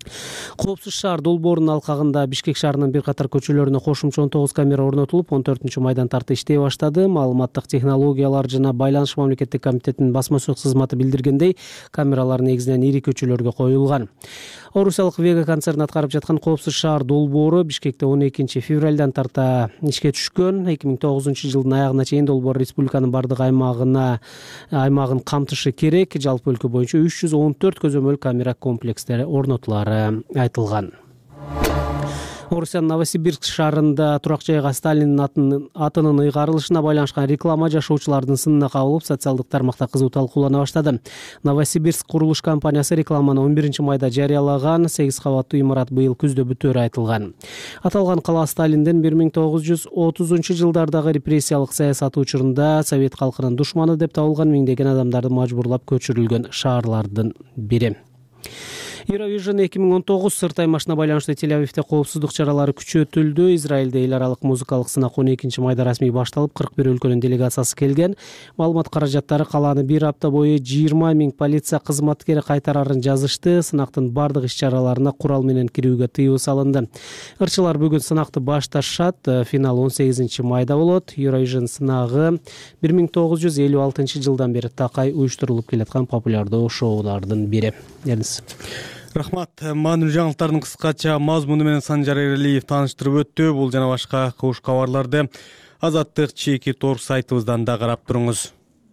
Коопсуз шаар долбоорунун алкагында Бишкек шаарынын бир катар көчөлөрүнө кошумча 19 камера орнотулуп, 14-майдан тарты иштей баштады. Маалыматтык технологиялар жана байланыш мамлекеттик комитетинин басма сөз кызматы билдиргендей, камералар негизинен ири көчөлөргө коюлган. Орусиялык Вега концерни аткарып жаткан коопсуз шаар долбоору Бишкекте 12-февралдан тарта ишке түшкөн. 2009-жылдын аягына чейин долбоор республиканын бардык аймагын камтышы керек. Жалпы өлкө боюнча 314 көзөмөл камера комплекстери орнотулары айтылган. Орусиянын Новосибирск шаарында турак жайга Сталиндин атынын ыйгарылышына байланышкан реклама жашоочулардын сынына кабылып, социалдык тармакта кызуу талкуулана баштады. Новосибирск курулуш компаниясы рекламаны 11-майда жарыялаган. 8 кабаттуу имарат быйыл күздө бүтөөрү айтылган. Аталган кала Сталиндин 1930-жылдардагы репрессиялык саясаты учурунда совет калкынын душманы деп табылган миңдеген адамдарды мажбурлап көчүрүлгөн шаарлардын бири. Eurovision 2019 сырт аймашына байланыштуу Тель-Авивде коопсуздук чаралары күчөтүлдү. Израилде эл аралык музыкалык сынак 12-майда расмий башталып, 41 өлкөнүн делегациясы келген. Маалымат каражаттары калааны бир апта бою 20 000 полиция кызматкери кайтарарын жазышты. Сынактын бардык иш-чараларына курал менен кирүүгө тыюу салынды. Ырчылар бүгүн сынакты башташат. Финал 18-майда болот. Eurovision сынагы 1956-жылдан бери такай уюштурулуп келаткан популярдуу шоулардын бири. Рахмат. Маанилүү жаңылыктардын кыскача мазмуну менен Санжар Эралиев тааныштырып өттү. Бул жана башка куш кабарларды Азаттык Чекит.org сайтыбыздан да карап туруңуз.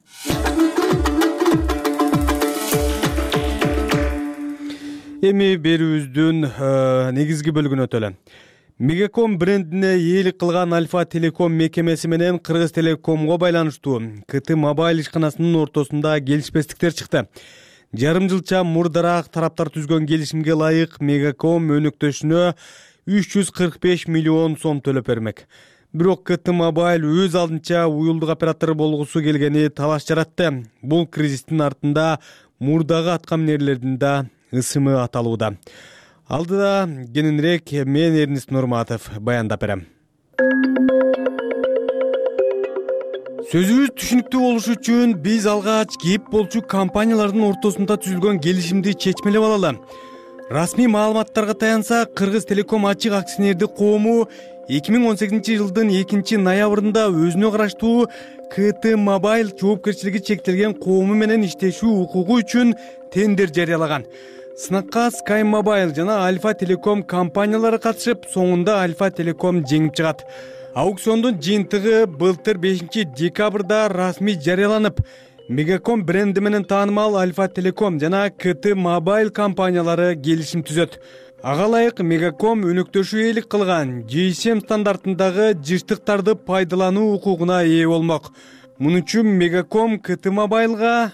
Эми берүүбүздүн негизги бөлүгүнө өтөлү. Мегаком брендине ээлик кылган Альфа Телеком мекемеси менен Кыргыз Телекомго байланыштуу КТ Мобайл ишканасынын ортосунда келишпестиктер чыкты. Жарым жылча мурдараак тараптар түзгөн келишимге ылайык Мегаком өнөктөшүнө 345 миллион сом төлөп бермек. Бирок КТ Мобайл өз алдынча уюлдук оператор болгусу келгени талаш жаратты. Бул кризистин артында мурдагы аткаминерлердин да ысымы аталууда. Алдыда кененирээк мен Эрнест Нурматов баяндап берем. Сөзүбүз түшүнүктүү болуш үчүн биз алгач кеп болчу компаниялардын ортосунда түзүлгөн келишимди чечмелеп алалы. Расмий маалыматтарга таянсак, Кыргыз Телеком ачык акционердик коому 2018-жылдын 2-ноябрында өзүнө караштуу КТ Мобайл жоопкерчилиги чектелген коому менен иштешүү укугу үчүн тендер жарыялаган. Сынакка Sky Mobile жана Альфа Телеком компаниялары катышып, соңунда Альфа Телеком жеңип чыгат. Аукциондун жыйынтыгы былтыр 5-декабрда расмий жарыяланып, Мегаком бренди менен таанымал Альфа Телеком жана КТ Мобайл компаниялары келишим түзөт. Ага ылайык Мегаком өнөктөшүү ээлик кылган GSM стандартындагы жыштыктарды пайдалануу укугуна ээ болмок. Муну үчүн Мегаком КТ Мобайлга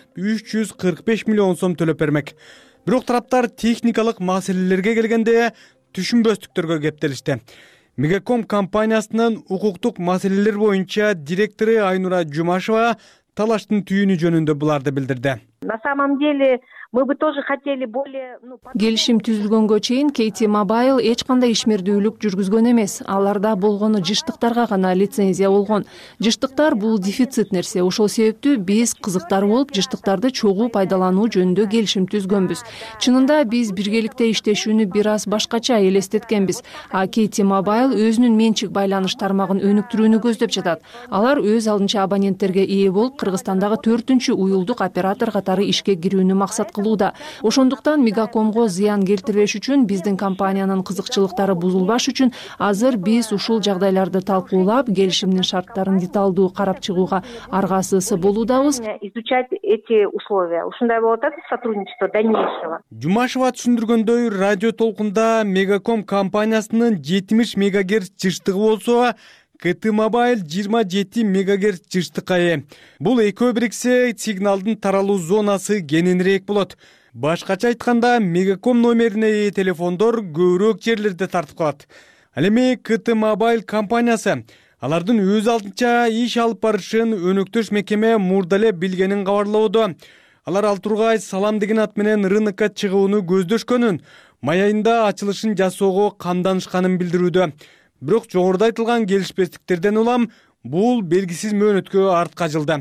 345 миллион сом төлөп бермек. Бирок тараптар техникалык маселелерге келгенде түшүнбөстүктөргө кептелишти. Мегаком компаниясынын укуктук маселелер боюнча директору Айнура Жумашева талаштын түйүнү жөнүндө буларды билдирди. На самом деле мы бы тоже хотели более... Келишим түзүлгөнгө чейин KT Mobile эч кандай ишмердүүлүк жүргүзгөн эмес. Аларда болгону жыштыктарга гана лицензия болгон. Жыштыктар бул дефицит нерсе. Ошол себептүү биз кызыктар болуп, жыштыктарды чогуу пайдалануу жөнүндө келишим түзгөнбүз. Чынында биз биргеликте иштешүүнү бир аз башкача элестеткенбиз. А KT Mobile өзүнүн менчик байланыш тармагын өнүктүрүүнү көздөп жатат. Алар өз алдынча абоненттерге ээ болуп, Кыргызстандагы 4-үчү уюлдук оператор катары ишке кирүүнү максат кылууда. Ошондуктан Мегакомго зыян келтирбеш үчүн, биздин компаниянын кызыкчылыктары бузулбаш үчүн азыр биз ушул жагдайларды талкуулап, келишимдин шарттарын деталдуу карап чыгууга аргасыз болуудабыз. Изучать эти условия. Ушундай болуп атат сотрудничество дальнейшего. Жумашева түшүндүргөндөй, радио толкунда Мегаком компаниясынын 70 мегагерц жыштыгы болсо, КТ Мобайл 27 мегагерц жыштыкка ээ. Бул экөө бириксе, сигналдын таралуу зонасы кененирээк болот. Башкача айтканда, Мегаком номерине ээ телефондор көбүрөөк жерлерде тартып калат. Ал эми КТ Мобайл компаниясы алардын өз алдынча иш алып барышын өнөктөш мекеме мурда эле билгенин кабарлоодо. Алар ал тургай Салам деген ат менен рынокко чыгууну көздөшкөнүн, май айында ачылышын жасоого камданышканын билдирүүдө. Бирок жогоруда айтылган келишпестиктерден улам бул белгисиз мөөнөткө артка жылды.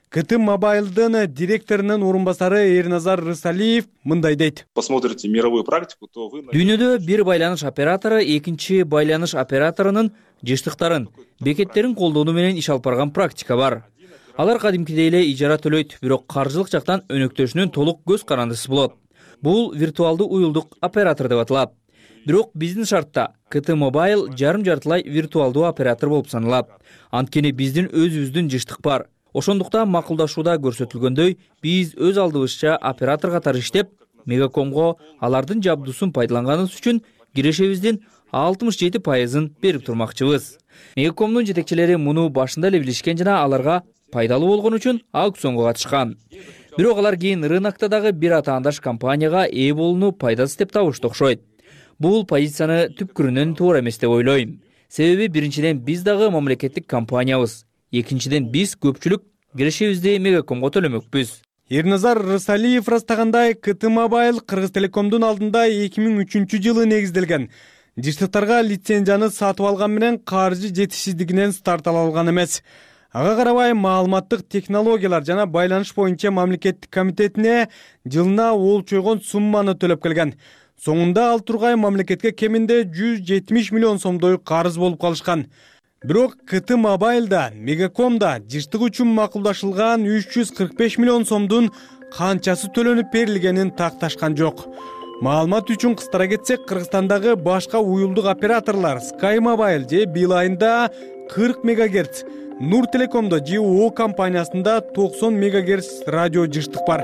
КТ Мобайлдын директорунун орун басары Эрназар Рысалиев мындай дейт. Посмотрите мировую практику, то вы... Дүйнөдө бир байланыш оператору экинчи байланыш операторунун жыштыктарын, бекеттерин колдонуу менен иш алып барган практика бар. Алар кадимкидей эле ижара төлөйт, бирок каржылык жактан өнөктөшүнүн толук көз карандысы болот. Бул виртуалдуу уюлдук оператор деп аталат. Бирок биздин шартта КТ Mobile жарым-жартылай виртуалдуу оператор болуп саналат. Анткени биздин өзүбүздүн жыштык бар. Ошондуктан макулдашууда көрсөтүлгөндөй, биз өз алдыбызча оператор катары иштеп, Мегакомго алардын жабдуусун пайдаланганыбыз үчүн кирешебиздин 67%-ын берип турмакчыбыз. Мегакомдун жетекчилери муну башында эле билишкен жана аларга пайдалуу болгон үчүн аукционго катышкан. Бирок алар кийин рынокто дагы бир атаандаш компанияга ээ болууну пайдасыз деп табышты окшойт. Бул позицияны түпкүрүнөн туура эмес деп ойлойм. Себеби биринчиден биз дагы мамлекеттик компаниябыз. Экинчиден биз көпчүлүк кирешебизди Мегакомго төлөмөкпүз. Эрназар Рысалиев ырастагандай, КТ Mobile Кыргыз Телекомдун алдында 2003-жылы негизделген. Жыштыктарга лицензияны сатып алган менен каржы жетишсиздигинен старт ала алган эмес. Ага карабай маалыматтык технологиялар жана байланыш боюнча мамлекеттик комитетине жылына олчойгон сумманы төлөп келген. Соңунда ал тургай мамлекетке кеминде 170 миллион сомдой карыз болуп калышкан. Бирок КТ Mobile Мегакомда жыштык үчүн макулдашылган 345 миллион сомдун канчасы төлөнүп берилгенин такташкан жок. Маалымат үчүн кыстара кетсек, Кыргызстандагы башка уюлдук операторлар Sky Mobile же Билайнда 40 МГц, Нур Телекомдо же О компаниясында 90 МГц радио жыштык бар.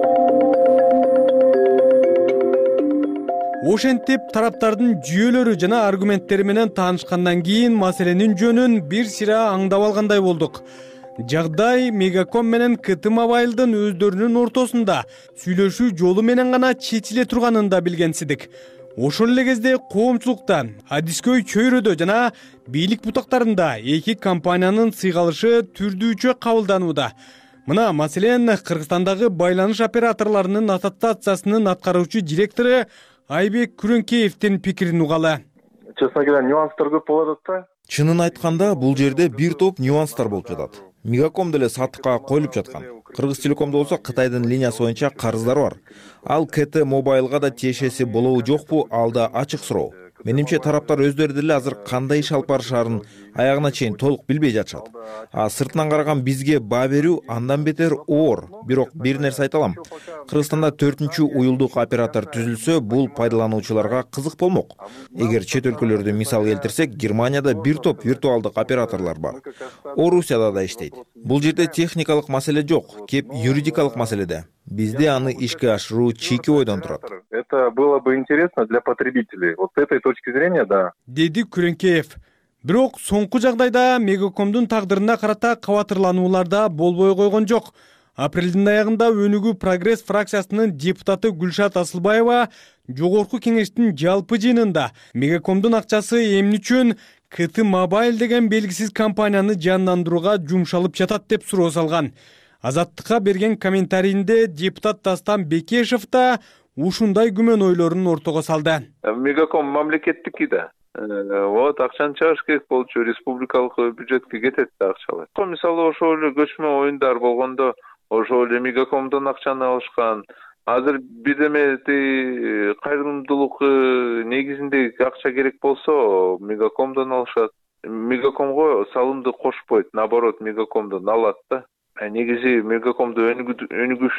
Ошентип тараптардын жүйөлөрү жана аргументтери менен таанышкандан кийин маселенин жөнүн бир сыйра аңдап алгандай болдук. Жагдай Мегаком менен КТ Mobile өздөрүнүн ортосунда сүйлөшүү жолу менен гана чечиле турганын да билгенсидик. Ошол эле кезде коомчулукта, адискөй чөйрөдө жана бийлик бутактарында эки компаниянын сыйгалышы түрдүүчө кабылданууда. Мына маселен Кыргызстандагы байланыш операторлорунун ассоциациясынын аткаруучу директору Айбек Күрөнкеевдин пикирин угалы. Честно говоря, нюанстар көп болот да. Чынын айтканда, бул жерде бир топ нюанстар болуп жатат. Мегаком деле сатыкка коюлуп жаткан. Кыргыз Телекомдо болсо Кытайдын линиясы боюнча карыздар бар. Ал КТ Mobileга да тиешеси болобу жокпу, ал да ачык суроо. Менимче тараптар өздөрү деле азыр кандай иш алып барышаарын аягына чейин толук билбей жатышат. Сыртынан караган бизге баа берүү андан бетер оор. Бирок бир нерсе айта алам. Кыргызстанда 4-чү уюлдук оператор түзүлсө, бул пайдалануучуларга кызык болмок. Эгер чет өлкөлөрдү мисал келтирсек, Германияда бир топ виртуалдык операторлор бар. Орусияда да иштейт. Бул жерде техникалык маселе жок, кеп юридикалык маселеде. Бизде аны ишке ашыруу чийки ойдон турат. Это было бы интересно для потребителей. Вот с этой точки зрения, да. Деди Күрөнкеев. Бирок соңку жагдайда Мегакомдун тагдырына карата кабатырлануулар да болбой койгон жок. Апрелдин аягында Өнүгүү Прогресс фракциясынын депутаты Гүлшат Асылбаева Жогорку кеңештин жалпы жыйынында Мегакомдун акчасы эмне үчүн КТ Mobile деген белгисиз компанияны жандандырууга жумшалып жатат деп суроо салган. Азаттыкка берген комментарийинде депутат Дастан Бекешев да ушундай күмөн ойлорун ортого салды. Мегаком мамлекеттики да. Вот акчаны чыгарыш керек болчу, республикалык бюджетке кетет да акчалар. Мисалы ошол эле көчмө оюндар болгондо ошол эле Мегакомдон акчаны алышкан. Азыр бирдеме кайрымдуулук негизинде акча керек болсо Мегакомдон алышат. Мегакомго салымды кошпойт, наоборот Мегакомдон алат да. Негизи Мегакомду өнүгүү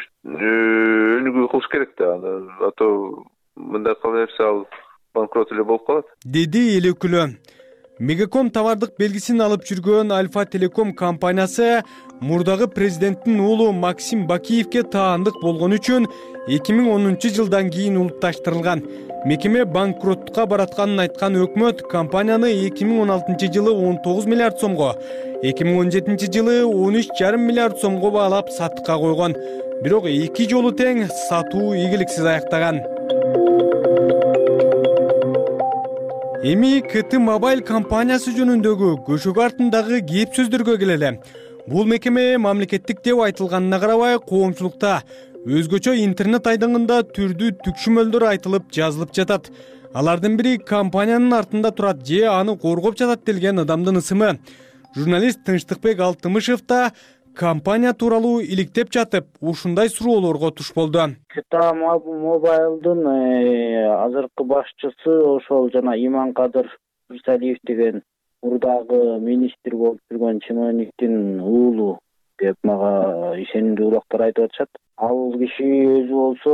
кылыш керек да. А то мындай кыла берсе ал банкрот эле болуп калат. Деди эл өкүлү. Мегаком товардык белгисин алып жүргөн Альфа Телеком компаниясы мурдагы президенттин уулу Максим Бакиевке таандык болгон үчүн 2010-жылдан кийин улутташтырылган. Мекеме банкроттукка баратканын айткан өкмөт компанияны 2016-жылы 19 миллиард сомго, 2017-жылы 13,5 миллиард сомго баалап сатыкка койгон. Бирок 2 жолу тең сатуу ийгиликсиз аяктаган. Эми КТ Mobile компаниясы жөнүндөгү көшөгө артындагы кеп сөздөргө келели. Бул мекеме мамлекеттик деп айтылганына карабай, коомчулукта өзгөчө интернет айдыңында түрдүү түкшүмөлдөр айтылып жазылып жатат. Алардын бири компаниянын артында турат же аны коргоп жатат делген адамдын ысымы. Журналист Тынчтыкбек Алтымышев да компания тууралуу иликтеп жатып, ушундай суроолорго туш болду. КТА Мобайлдын азыркы башчысы ошол жана Иманкадыр Рысалиев деген мурдагы министр болуп жүргөн чиновниктин уулу деп мага ишенимдүү улактар айтып атышат. Ал киши өзү болсо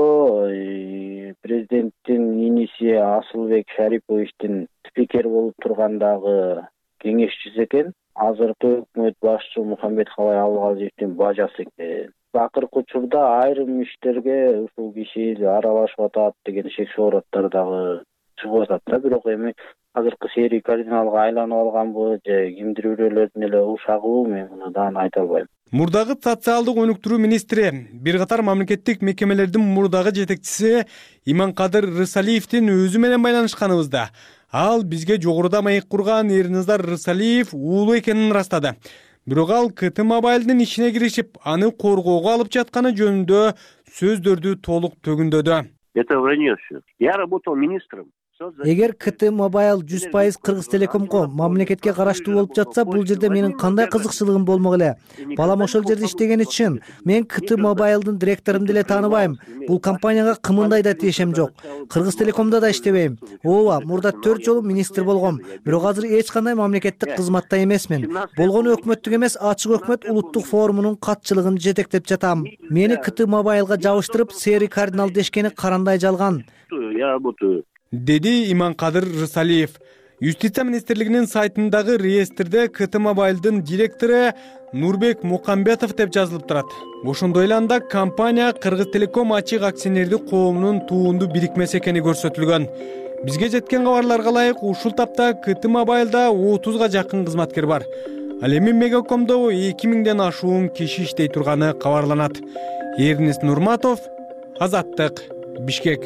президенттин иниси Асылбек Шариповичтин спикер болуп тургандагы кеңешчиси экен. Азыркы өкмөт башчысы Мухаммед Халай Алгазиевдин бажасы экен. Акыркы учурда айрым иштерге ушул киши аралашып атат деген шек соороттор дагы чыгып атат да. Бирок эми азыркы серий кардиналга айланып алганбы же кимдир бирөөлөрдүн эле ушагыбы, мен муну дагы айта албайм. Мурдагы социалдык өнүктүрүү министри, бир катар мамлекеттик мекемелердин мурдагы жетекчиси Иманкадыр Рысалиевдин өзү менен байланышканыбызда, ал бизге жогоруда маек курган Эрназар Рысалиев уулу экенин ырастады. Бирок ал КТ Мобайлдын ишине киришип, аны коргоого алып жатканы жөнүндө сөздөрдү толук төгүндөдү. Это вранье всё. Я работал министром. Эгер КТ Мобайл 100% Кыргыз Телекомго мамлекетке караштуу болуп жатса, бул жерде менин кандай кызыкчылыгым болмок эле? Балам ошол жерде иштегени чын. Мен КТ Мобайлдын директорун деле тааныбайм. Бул компанияга кымындай да тиешем жок. Кыргыз Телекомдо да иштебейм. Ооба, мурда 4 жолу министр болгом. Бирок азыр эч кандай мамлекеттик кызматта эмесмин. Болгону өкмөттүк эмес, ачык өкмөт улуттук форумунун катчылыгын жетектеп жатам. Мени КТ Мобайлга жабыштырып, Сери кардинал дешкени карандай жалган. Я работаю. Деди Иманкадыр Рысалиев. Юстиция министрлигинин сайтындагы реестрде КТ Мобайлдын директору Нурбек Мукамбетов деп жазылып турат. Ошондой эле анда компания Кыргыз Телеком ачык акционердик коомунун туунду бирикмеси экени көрсөтүлгөн. Бизге жеткен кабарларга ылайык, ушул тапта КТ Мобайлда 30га жакын кызматкер бар. Ал эми Мегакомдо 2000ден ашуун киши иштей турганы кабарланат. Эрнест Нурматов, Азаттык, Бишкек.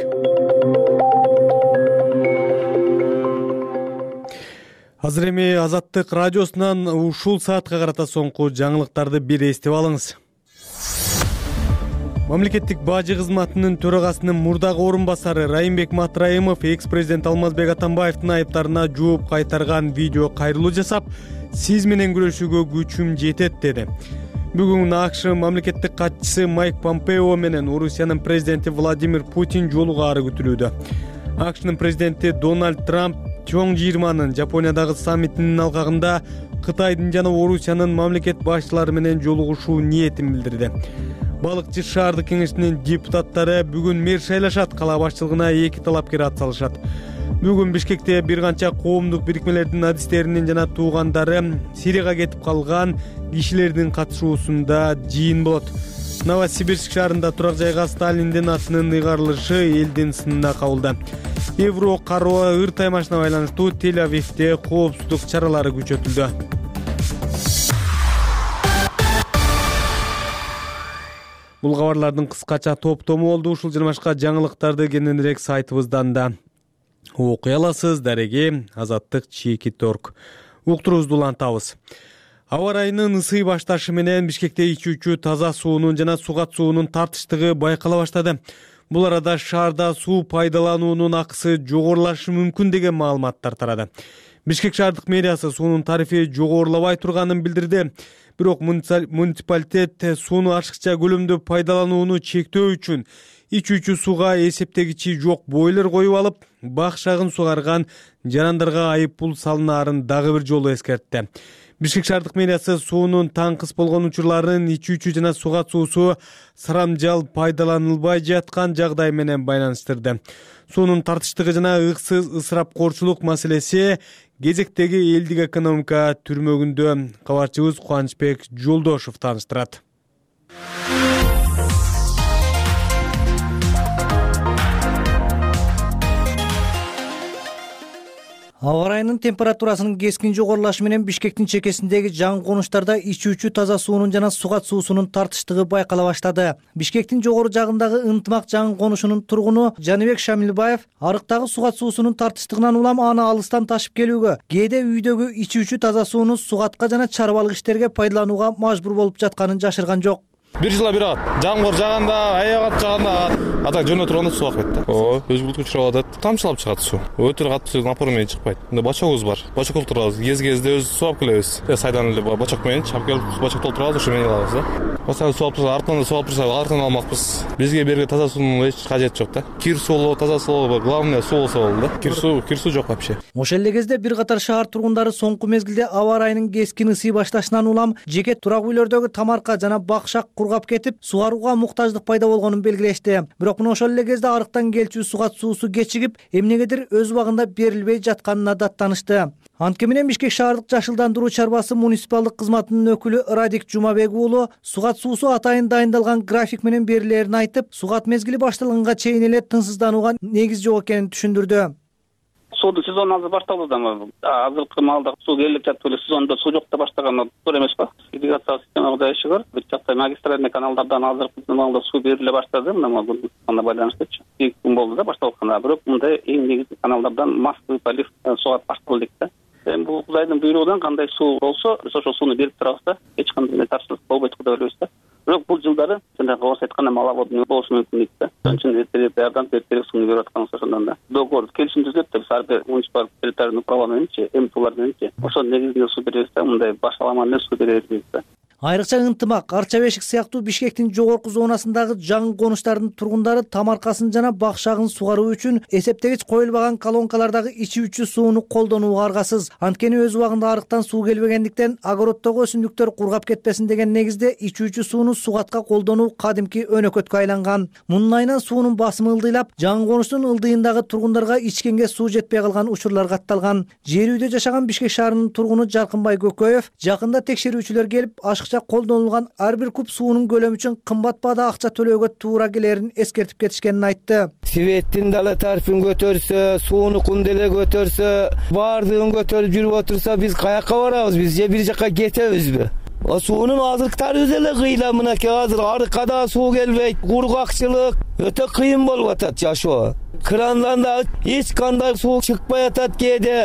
Азыр эми Азаттык радиосунан ушул саатка карата соңку жаңылыктарды бир эстеп алыңыз. Мамлекеттик бажы кызматынын төрагасынын мурдагы орун басары Райымбек Матраимов экс-президент Алмазбек Атамбаевдин айыптарына жооп кайтарган видео кайрылуу жасап, сиз менен күрөшүүгө күчүм жетет деди. Бүгүн АКШ мамлекеттик катчысы Майк Помпео менен Орусиянын президенти Владимир Путин жолугаары күтүлүүдө. АКШнын президенти Дональд Трамп Чоң 20-нын Жапониядагы саммитинин алкагында Кытайдын жана Орусиянын мамлекет башчылары менен жолугушуу ниетин билдирди. Балыкчы шаардык кеңешинин депутаттары бүгүн мэр шайлашат, кала башчылыгына 2 талапкер ат салышат. Бүгүн Бишкекте бир канча коомдук бирикмелердин адистеринин жана туугандары Сирияга кетип калган кишилердин катышуусунда жыйын болот. Новосибирск шаарында турак жайга Сталиндин атынын ыйгарылышы элдин сынына кабылды. Евро кароо ыр таймашына байланыштуу Тель-Авивде коопсуздук чаралары күчөтүлдү. Бул кабарлардын кыскача топтому болду. Ушул жана башка жаңылыктарды кененирээк сайтыбыздан да окуй аласыз. Дареги Азаттык.org. Уктуруубузду улантабыз. Аба ырайынын ысый башташы менен Бишкекте ичүүчү таза суунун жана сугат суунун тартыштыгы байкала баштады. Бул арада шаарда суу пайдалануунун акысы жогорулашы мүмкүн деген маалыматтар тарады. Бишкек шаардык мэриясы суунун тарифи жогорулабай турганын билдирди. Бирок муниципалитет сууну ашыкча көлөмдө пайдаланууну чектөө үчүн ичүүчү сууга эсептегичи жок бойлор коюп алып, бак-шагын сугарган жарандарга айыппул салынаарын дагы бир жолу эскертти. Бишкек шаардык мэриясы суунун таңкыс болгон учурларын ичүүчү жана сугат суусу сарамжал пайдаланылбай жаткан жагдай менен байланыштырды. Суунун тартыштыгы жана ыксыз ысырапкорчулук маселеси кезектеги элдик экономика түрмөгүндө. Кабарчыбыз Кубанычбек Жолдошов тааныштырат. Аба ырайынын температурасынын кескин жогорулашы менен Бишкектин чекесиндеги жаңы конуштарда ичүүчү таза суунун жана сугат суусунун тартыштыгы байкала баштады. Бишкектин жогору жагындагы ынтымак жаңы конушунун тургуну Жаныбек Шамилбаев арыктагы сугат суусунун тартыштыгынан улам аны алыстан ташып келүүгө, кээде үйдөгү ичүүчү таза сууну сугатка жана чарбалык иштерге пайдаланууга мажбур болуп жатканын жашырган жок. бир жылда бир агат. Жамгыр жааганда, аягат жааганда агат. Ата жөнөп турганда суу акпайт да. Өзгүлтүк учурап атат. Тамчылап чыгат суу. Өтө катуу напор менен чыкпайт. Мында бачогубуз бар. Бачок толтурабыз. Кез-кезде өз суу алып келебиз. Сайдан эле бачок менен чап келип бачок толтурабыз, ошо менен алабыз да. Постоянно суу алып турса, артынан суу алып турса, артынан алмакпыз. Бизге берген таза суунун эч кажети жок да. Кир суу болобу, таза суу болобу, главное суу болсо болду да. Кир суу жок вообще. Ошол эле кезде бир катар шаар тургундары соңку мезгилде аба ырайынын кескин ысый башташынан улам жеке турак үйлөрдөгү тамарка жана бакшак кургап кетип, суугарууга муктаждык пайда болгонун белгилешти. Бирок мына ошол эле кезде арыктан келчү сугат суусу кечигип, эмнегедир өз убагында берилбей жатканына даттанышты. Антке менен Бишкек шаардык жашылдандыруу чарбасы муниципалдык кызматынын өкүлү Радик Жумабек уулу сугат суусу атайын дайындалган график менен берилерин айтып, сугат мезгили башталганга чейин эле тынчсызданууга негиз жок экенин түшүндүрдү. Суудун сезону азыр башталды да. Азыркы маалда суу келип жатып эле сезондо суу жок деп баштаган туура эмес го. Ирригациялык системага дайышы бар. Бир жакта магистральный каналдардан азыркы маалда суу бериле баштады. Мына күнга байланыштуу. 2 күн болду да башталганда. Бирок мындай эң негизги каналдардан массовый полив сугат башталды дейт да. Эми бул Кудайдын буйругунан кандай суу болсо, биз ошол сууну берип турабыз да. Эч кандай тарсыздык болбойт деп ойлойбуз да. Бирок бул жылдары жанагы орус айтканда маловодный болушу мүмкүн дейт да. Ошон үчүн эртерээк даярданып эртерээк сууну берип атканыбыз ошондон да. Договор келишим түзүлөт да, биз ар бир муниципалдык территориальный права мененчи, МТУлар мененчи ошол негизинде суу беребиз да, мындай башалама менен суу беребиз дейт да. Айрыкча ынтымак, Арча Бешик сыяктуу Бишкектин жогорку зонасындагы жаңы конуштардын тургундары тамаркасын жана бакшагын сугаруу үчүн эсептегич коюлбаган колонкалардагы ичүүчү сууну колдонууга аргасыз. Анткени өз убагында арыктан суу келбегендиктен огороддогу өсүмдүктөр кургап кетпесин деген негизде ичүүчү сууну сугатка колдонуу кадимки өнөкөткө айланган. Мунун айынан суунун басымы ылдыйлап, жаңы конуштун ылдыйындагы тургундарга ичкенге суу жетпей калган учурлар катталган. Жер үйдө жашаган Бишкек шаарынын тургуну Жаркынбай Көкөев жакында текшерүүчүлөр келип колдонулган ар бир куб суунун көлөмү үчүн кымбат баада акча төлөөгө туура келерин эскертип кетишкенин айтты. Светтин дала тарифин көтөрсө, суунукун деле көтөрсө, баардыгын көтөрүп жүрүп отурса, биз каяка барабыз? Биз же бир жака кетебизби? Суунун азырктары деле кыйла, мынакей азыр арыккада суу келбейт, кургакчылык өтө кыйын болуп атат жашоо. Крандан да эч кандай суу чыкпай атат,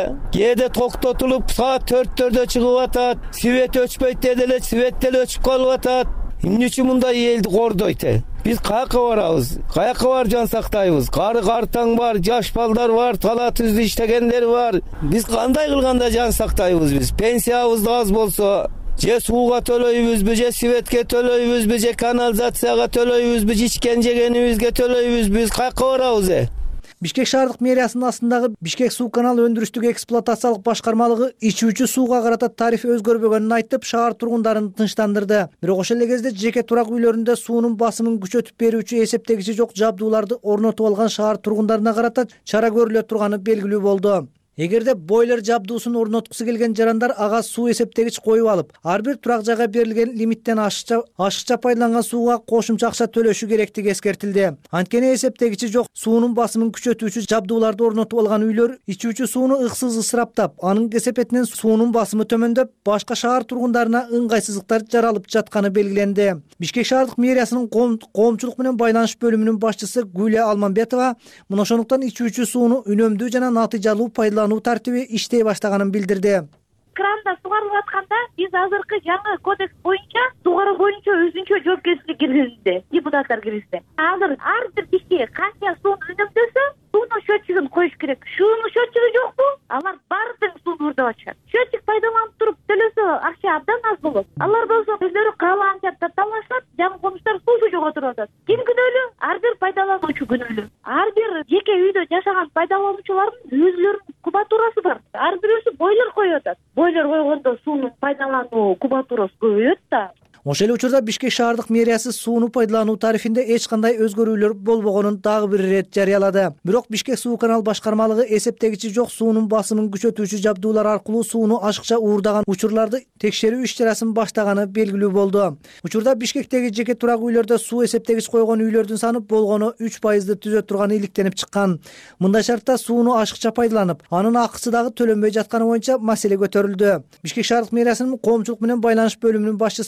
кээде токтотулуп саат 4-төрдө чыгып атат. Свет өчпөйт деле, свет деле өчүп калып атат. Эмне үчүн мындай элди кордойт? Биз каяка барабыз? Каяка бар жан сактайбыз? Картаң бар, жаш балдар бар, тала түздү иштегендер бар. Биз кандай кылганда жан сактайбыз биз? Пенсиябыз да аз болсо, же сууга төлөйбүзбү, же светке төлөйбүзбү, же канализацияга төлөйбүзбү, ичкен жегенибизге төлөйбүзбү? Биз каяка барабыз? Бишкек шаардык мэриясынын астындагы Бишкек суу канал өндүрүштүк эксплуатациялык башкармалыгы ичүүчү сууга карата тариф өзгөрбөгөнүн айтып, шаар тургундарын тынчтандырды. Бирок ошол эле кезде жеке турак үйлөрүндө суунун басымын күчөтүп берүүчү эсептегичи жок жабдууларды орнотуп алган шаар тургундарына карата чара көрүлө турганы белгилүү болду. Эгерде бойлер жабдуусун орноткусу келген жарандар ага суу эсептегич коюп алып, ар бир турак жайга берилген лимиттен ашыкча пайдаланган сууга кошумча акча төлөшү керектиги эскертилди. Анткени эсептегичи жок суунун басымын күчөтүүчү жабдууларды орнотуп алган үйлөр ичүүчү сууну ыксыз ысыраптап, анын кесепетинен суунун басымы төмөндөп, башка шаар тургундарына ыңгайсыздыктар жаралып жатканы белгиленди. Бишкек шаардык мэриясынын коомчулук менен байланыш бөлүмүнүн башчысы Гүлия Алманбетова мына ошондуктан ичүүчү сууну үнөмдүү жана натыйжалуу пайдалануу тартиби иштей баштаганын билдирди. Кранда сугарылып атканда биз азыркы жаңы кодекс боюнча сугаруу боюнча өзүнчө жоопкерчилик киргизди, депутаттар киргизди. Азыр ар бир киши канча сууну үнөмдөсө, суунун счетчигин коюш керек. Шунун счетчиги жокпу? Алар баардыгын сууну урдап атышат. Счетчик пайдаланып туруп төлөсө акча абдан аз болот. Алар болсо өздөрү каалаганча талашат, жаңы конуштар суусу жок отуруп атат. Ким күнөөлүү? Ар бир пайдалануучу күнөөлүү. Ар бир жеке үйдө жашаган пайдалануучулардын өзлөрүнүн кубатурасы бар. Ар бирөөсү бойлер коюп атат. Бойлер койгондо суунун пайдалануу кубатурасы көбөйөт да. Ошол эле учурда Бишкек шаардык мэриясы сууну пайдалануу тарифинде эч кандай өзгөрүүлөр болбогонун дагы бир ирет жарыялады. Бирок Бишкек суу канал башкармалыгы эсептегичи жок суунун басымын күчөтүүчү жабдуулар аркылуу сууну ашыкча уурдаган учурларды текшерүү иш-чарасын баштаганы белгилүү болду. Учурда Бишкектеги жеке турак үйлөрдө суу эсептегич койгон үйлөрдүн саны болгону 3% түзө турганы иликтенип чыккан. Мындай шартта сууну ашыкча пайдаланып, анын акысы дагы төлөнбөй жатканы боюнча маселе көтөрүлдү. Бишкек шаардык мэриясынын коомчулук менен байланыш бөлүмүнүн башчысы Гүлия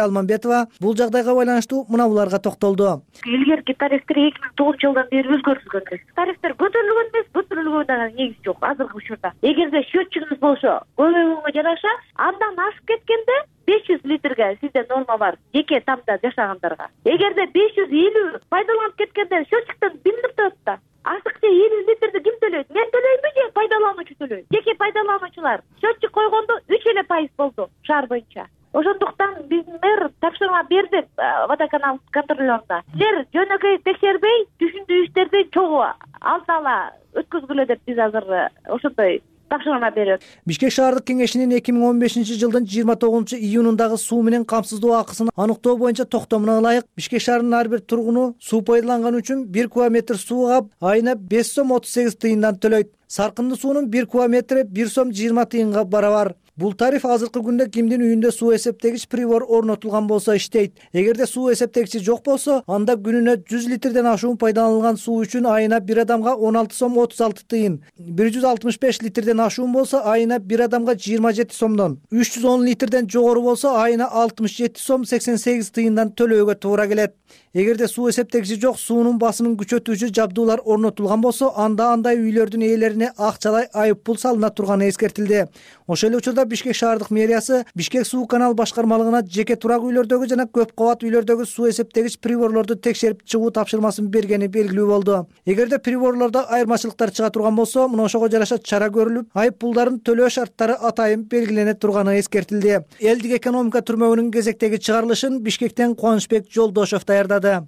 Алмамбетова бул жагдайга байланыштуу мына буларга токтолду. Илгерки тарифтер 2009 жылдан бери өзгөртүлгөн эмес. Тарифтер көтөрүлгөн эмес, көтөрүлгөндө негизи жок азыркы учурда. Эгерде счетчигиңиз болсо, көбөйгөнгө жараша, андан ашып кеткенде 500 литрге сизде норма бар жеке тамда жашагандарга. Эгерде 550 пайдаланып кеткенде счетчиктен билинип турат да. Ашыкча 50 литрди ким төлөйт? Мен төлөймүн же пайдалануучу төлөйт? Жеке пайдалануучулар счетчик койгондо 3% болду шаар боюнча. Ошондуктан биздин мэр тапшырма берди водоканал контролеруна. Силер жөнөкөй текшербей, түшүндүү иштерди чогуу ала өткөзгүлө деп биз азыр ошондой тапшырма берет. Бишкек шаардык кеңешинин 2015 жылдын 29 июнундагы суу менен камсыздоо акысын аныктоо боюнча токтомуна ылайык Бишкек шаарынын ар бир тургуну суу пайдаланганы үчүн 1 кубометр сууга айына 5 сом 38 тыйындан төлөйт. Саркындуу суунун 1 кубометри 1 сом 20 тыйынга барабар. Бул тариф азыркы күндө кимдин үйүндө суу эсептегич прибор орнотулган болсо иштейт. Эгерде суу эсептегичи жок болсо, анда күнүнө 100 литрден ашуун пайдаланылган суу үчүн айына бир адамга 16 сом 36 тыйын. 165 литрден ашуун болсо, айына бир адамга 27 сомдон. 310 литрден жогору болсо, айына 67 сом 88 тыйындан төлөөгө туура келет. Эгерде суу эсептегичи жок, суунун басымын күчөтүүчү жабдуулар орнотулган болсо, анда андай үйлөрдүн ээлерине акчалай айып пул салына турганы эскертилди. Ошол эле учурда Бишкек шаардык мэриясы Бишкек суу канал башкармалыгына жеке турак үйлөрдөгү жана көп кабат үйлөрдөгү суу эсептегич приборлорду текшерип чыгуу тапшырмасын бергени белгилүү болду. Эгерде приборлордо айырмачылыктар чыга турган болсо, мына ошого жараша чара көрүлүп, айып пулдарын төлөө шарттары атайын белгилене турганы эскертилди. Элдик экономика түрмөгүнүн кезектеги чыгарылышын Бишкектен Кубанычбек Жолдошов даярдады.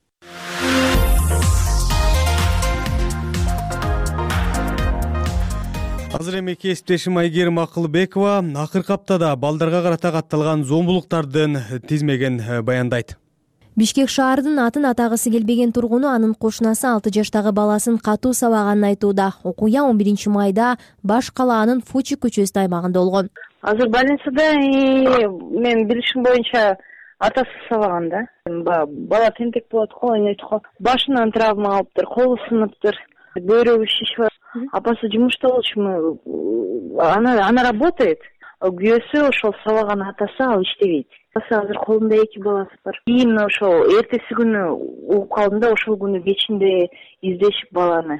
Азыр эми кесиптешим Айгерим Акылбекова акыркы аптада балдарга карата катталган зомбулуктардын тизмеген баяндайт. Бишкек шаарынын атын атагысы келбеген тургуну анын кошунасы 6 жаштагы баласын катуу сабаганын айтууда. Окуя 11 майда Баш калаанын Фучи көчөсүнүн аймагында болгон. Азыр больницада мен билишим боюнча атасы сабаган да. Бала тентек болот го, ойнойт го. Башынан травма алыптыр, колу сыныптыр, бөйрөгү шишип. Апасы жумушта болчуму? Она работает. Күйөөсү ошол сабаган атасы ал иштебейт. Атасы азыр колунда 2 баласы бар. Кийин ошол эртеси күнү угуп калдым да, ошол күнү кечинде издешип баланы.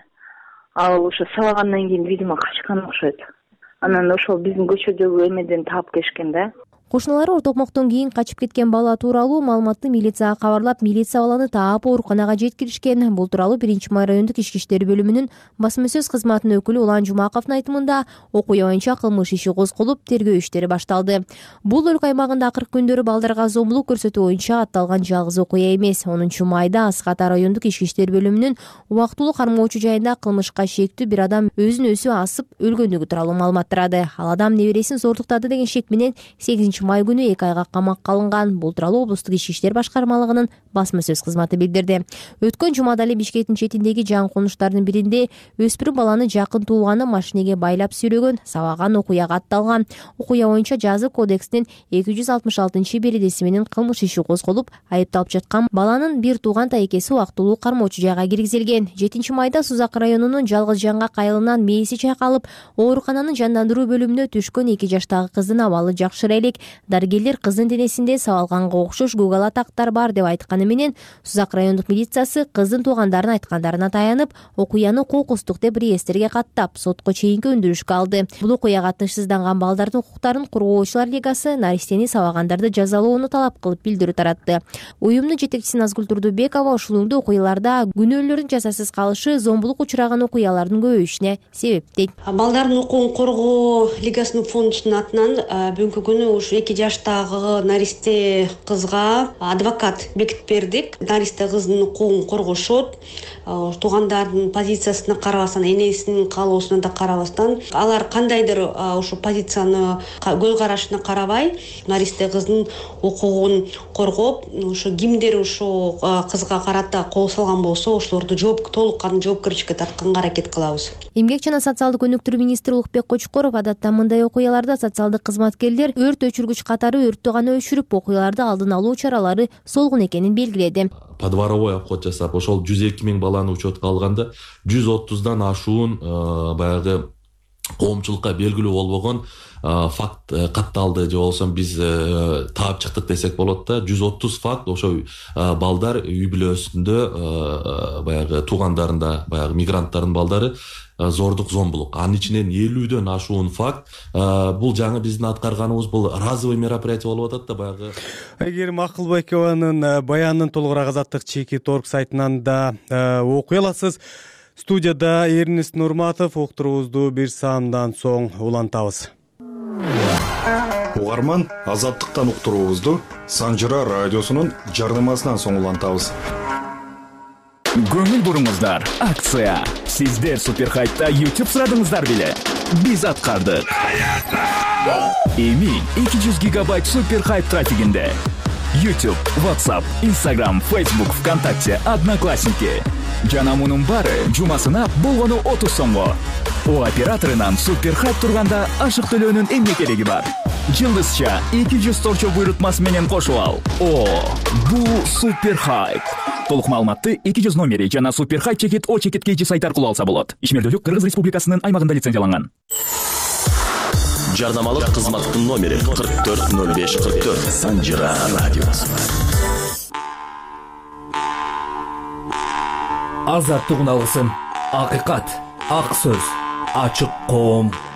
Ал ошо сабагандан кийин видимо качкан окшойт. Анан ошол биздин көчөдөгү эмеден таап келишкен да. Кошуналары ортокмоктон кийин качып кеткен бала тууралуу маалыматты милицияга кабарлап, милиция баланы таап ооруканага жеткиришкен. Бул тууралуу 1-май райондук ички иштер бөлүмүнүн басма сөз кызматынын өкүлү Улан Жумаковдун айтымында, окуя боюнча кылмыш иши козголуп, тергөө иштери башталды. Бул өлкө аймагында акыркы күндөрү балдарга зомбулук көрсөтүү боюнча атталган жалгыз окуя эмес. 10-майда Асык Ата райондук ички иштер бөлүмүнүн убактылуу кармоочу жайында кылмышка шектүү бир адам өзүн өзү асып өлгөндүгү тууралуу маалымат тарады. Ал адам небересин зордуктады деген шек менен 8-май күнү 2 айга камакка алынган. Бул тууралуу облустук ички иштер башкармалыгынын басма сөз кызматы билдирди. Өткөн жумада эле Бишкектин четиндеги жан конуштардын биринде өспүрүм баланы жакын тууганы машинеге байлап сүйрөгөн, сабаган окуяга атталган. Окуя боюнча жазык кодекстин 266-бередеси менен кылмыш иши козголуп, айыпталып жаткан баланын бир тууган тайкеси убактылуу кармоочу жайга киргизилген. 7-майда Сузак районунун Жалгыз Жанга кайылынан мээси чайкалып, оорукананын жандандыруу бөлүмүнө түшкөн 2 жаштагы кыздын абалы жакшыра элек. Дарыгерлер кыздын денесинде сабалганга окшош көгал атактар бар деп айтканы менен Сузак райондук милициясы кыздын туугандарын айткандарына таянып, окуяны кокустук деп реестрге каттап, сотко чейинки өндүрүшкө алды. Бул окуяга катнашсызданган балдардын укуктарын коргоочулар лигасы наристени сабагандарды жазалоону талап кылып билдирүү таратты. Уюмдун жетекчиси Назгүл Турдубекова ушул окуяларда күнөөлөрдүн жазасыз калышы зомбулук учураган окуялардын көбөйүшүнө себеп дейт. Балдардын укугун коргоо лигасынын фондунун атынан бүгүнкү күнү ушу 2 жаштагы наристе кызга адвокат бекитип бердик. Наристе кыздын укугун коргошот. Туугандардын позициясына карабастан, энесинин каалоосуна да карабастан, алар кандайдыр ушу позицияны көз карашына карабай, наристе кыздын укугун коргоп, ушу кимдер ушу кызга карата кол салган болсо, ошолорду толук кандуу жоопкерчиликке тартканга аракет кылабыз. Эмгек жана социалдык өнүктүрүү министри Улукбек Кочкоров адатта мындай окуяларда социалдык кызматкерлер өрт өчүргүч катары өрттү гана өчүрүп, окуяларды алдын алуу чаралары солгун экенин белгиледи. Подворовой обход жасап, ошол 102 000 баланы учетко алганда 130дан ашуун баягы коомчулукка белгилүү болбогон факт катталды же болбосо биз таап чыктык десек болот да. 130 факт ошо балдар үй бүлөсүндө баягы туугандарында баягы мигранттардын балдары зордук зомбулук. Анын ичинен 50дөн ашуун факт. Бул жаңы биздин аткарганыбыз бул разовый мероприятие болуп атат да баягы. Айгерим Акылбекованын баянын толугураак Азаттык чекит орг сайтынан да окуй аласыз. Студияда Эрнест Нурматов, уктуруубузду бир саамдан соң улантабыз. Угарман, Азаттыктан уктуруубузду Санжыра радиосунун жарнамасынан соң улантабыз. Көңүл буруңуздар, акция. Сиздер Суперхайпта YouTube сурадыңыздар беле? Биз аткардык. Эми 200 гигабайт Суперхайп трафигинде. YouTube, WhatsApp, Instagram, Facebook, ВКонтакте, Одноклассники. Жана мунун баары жумасына болгону 30 сомго. О операторунан Суперхайп турганда ашык төлөөнүн эмне кереги бар? Жылдызча 200 торчо буйрутмасы менен кошуп ал. О, бул Суперхайп. Толук маалыматты 200 номери жана Суперхайп чекит О чекит KG сайт аркылуу алса болот. Ишмердүүлүк Кыргыз Республикасынын аймагында лицензияланган. Жарнамалык кызматтын номери 440544 Санжыра радиосу. Азаттык уналгысын, акыйкат, ак сөз, ачык коом.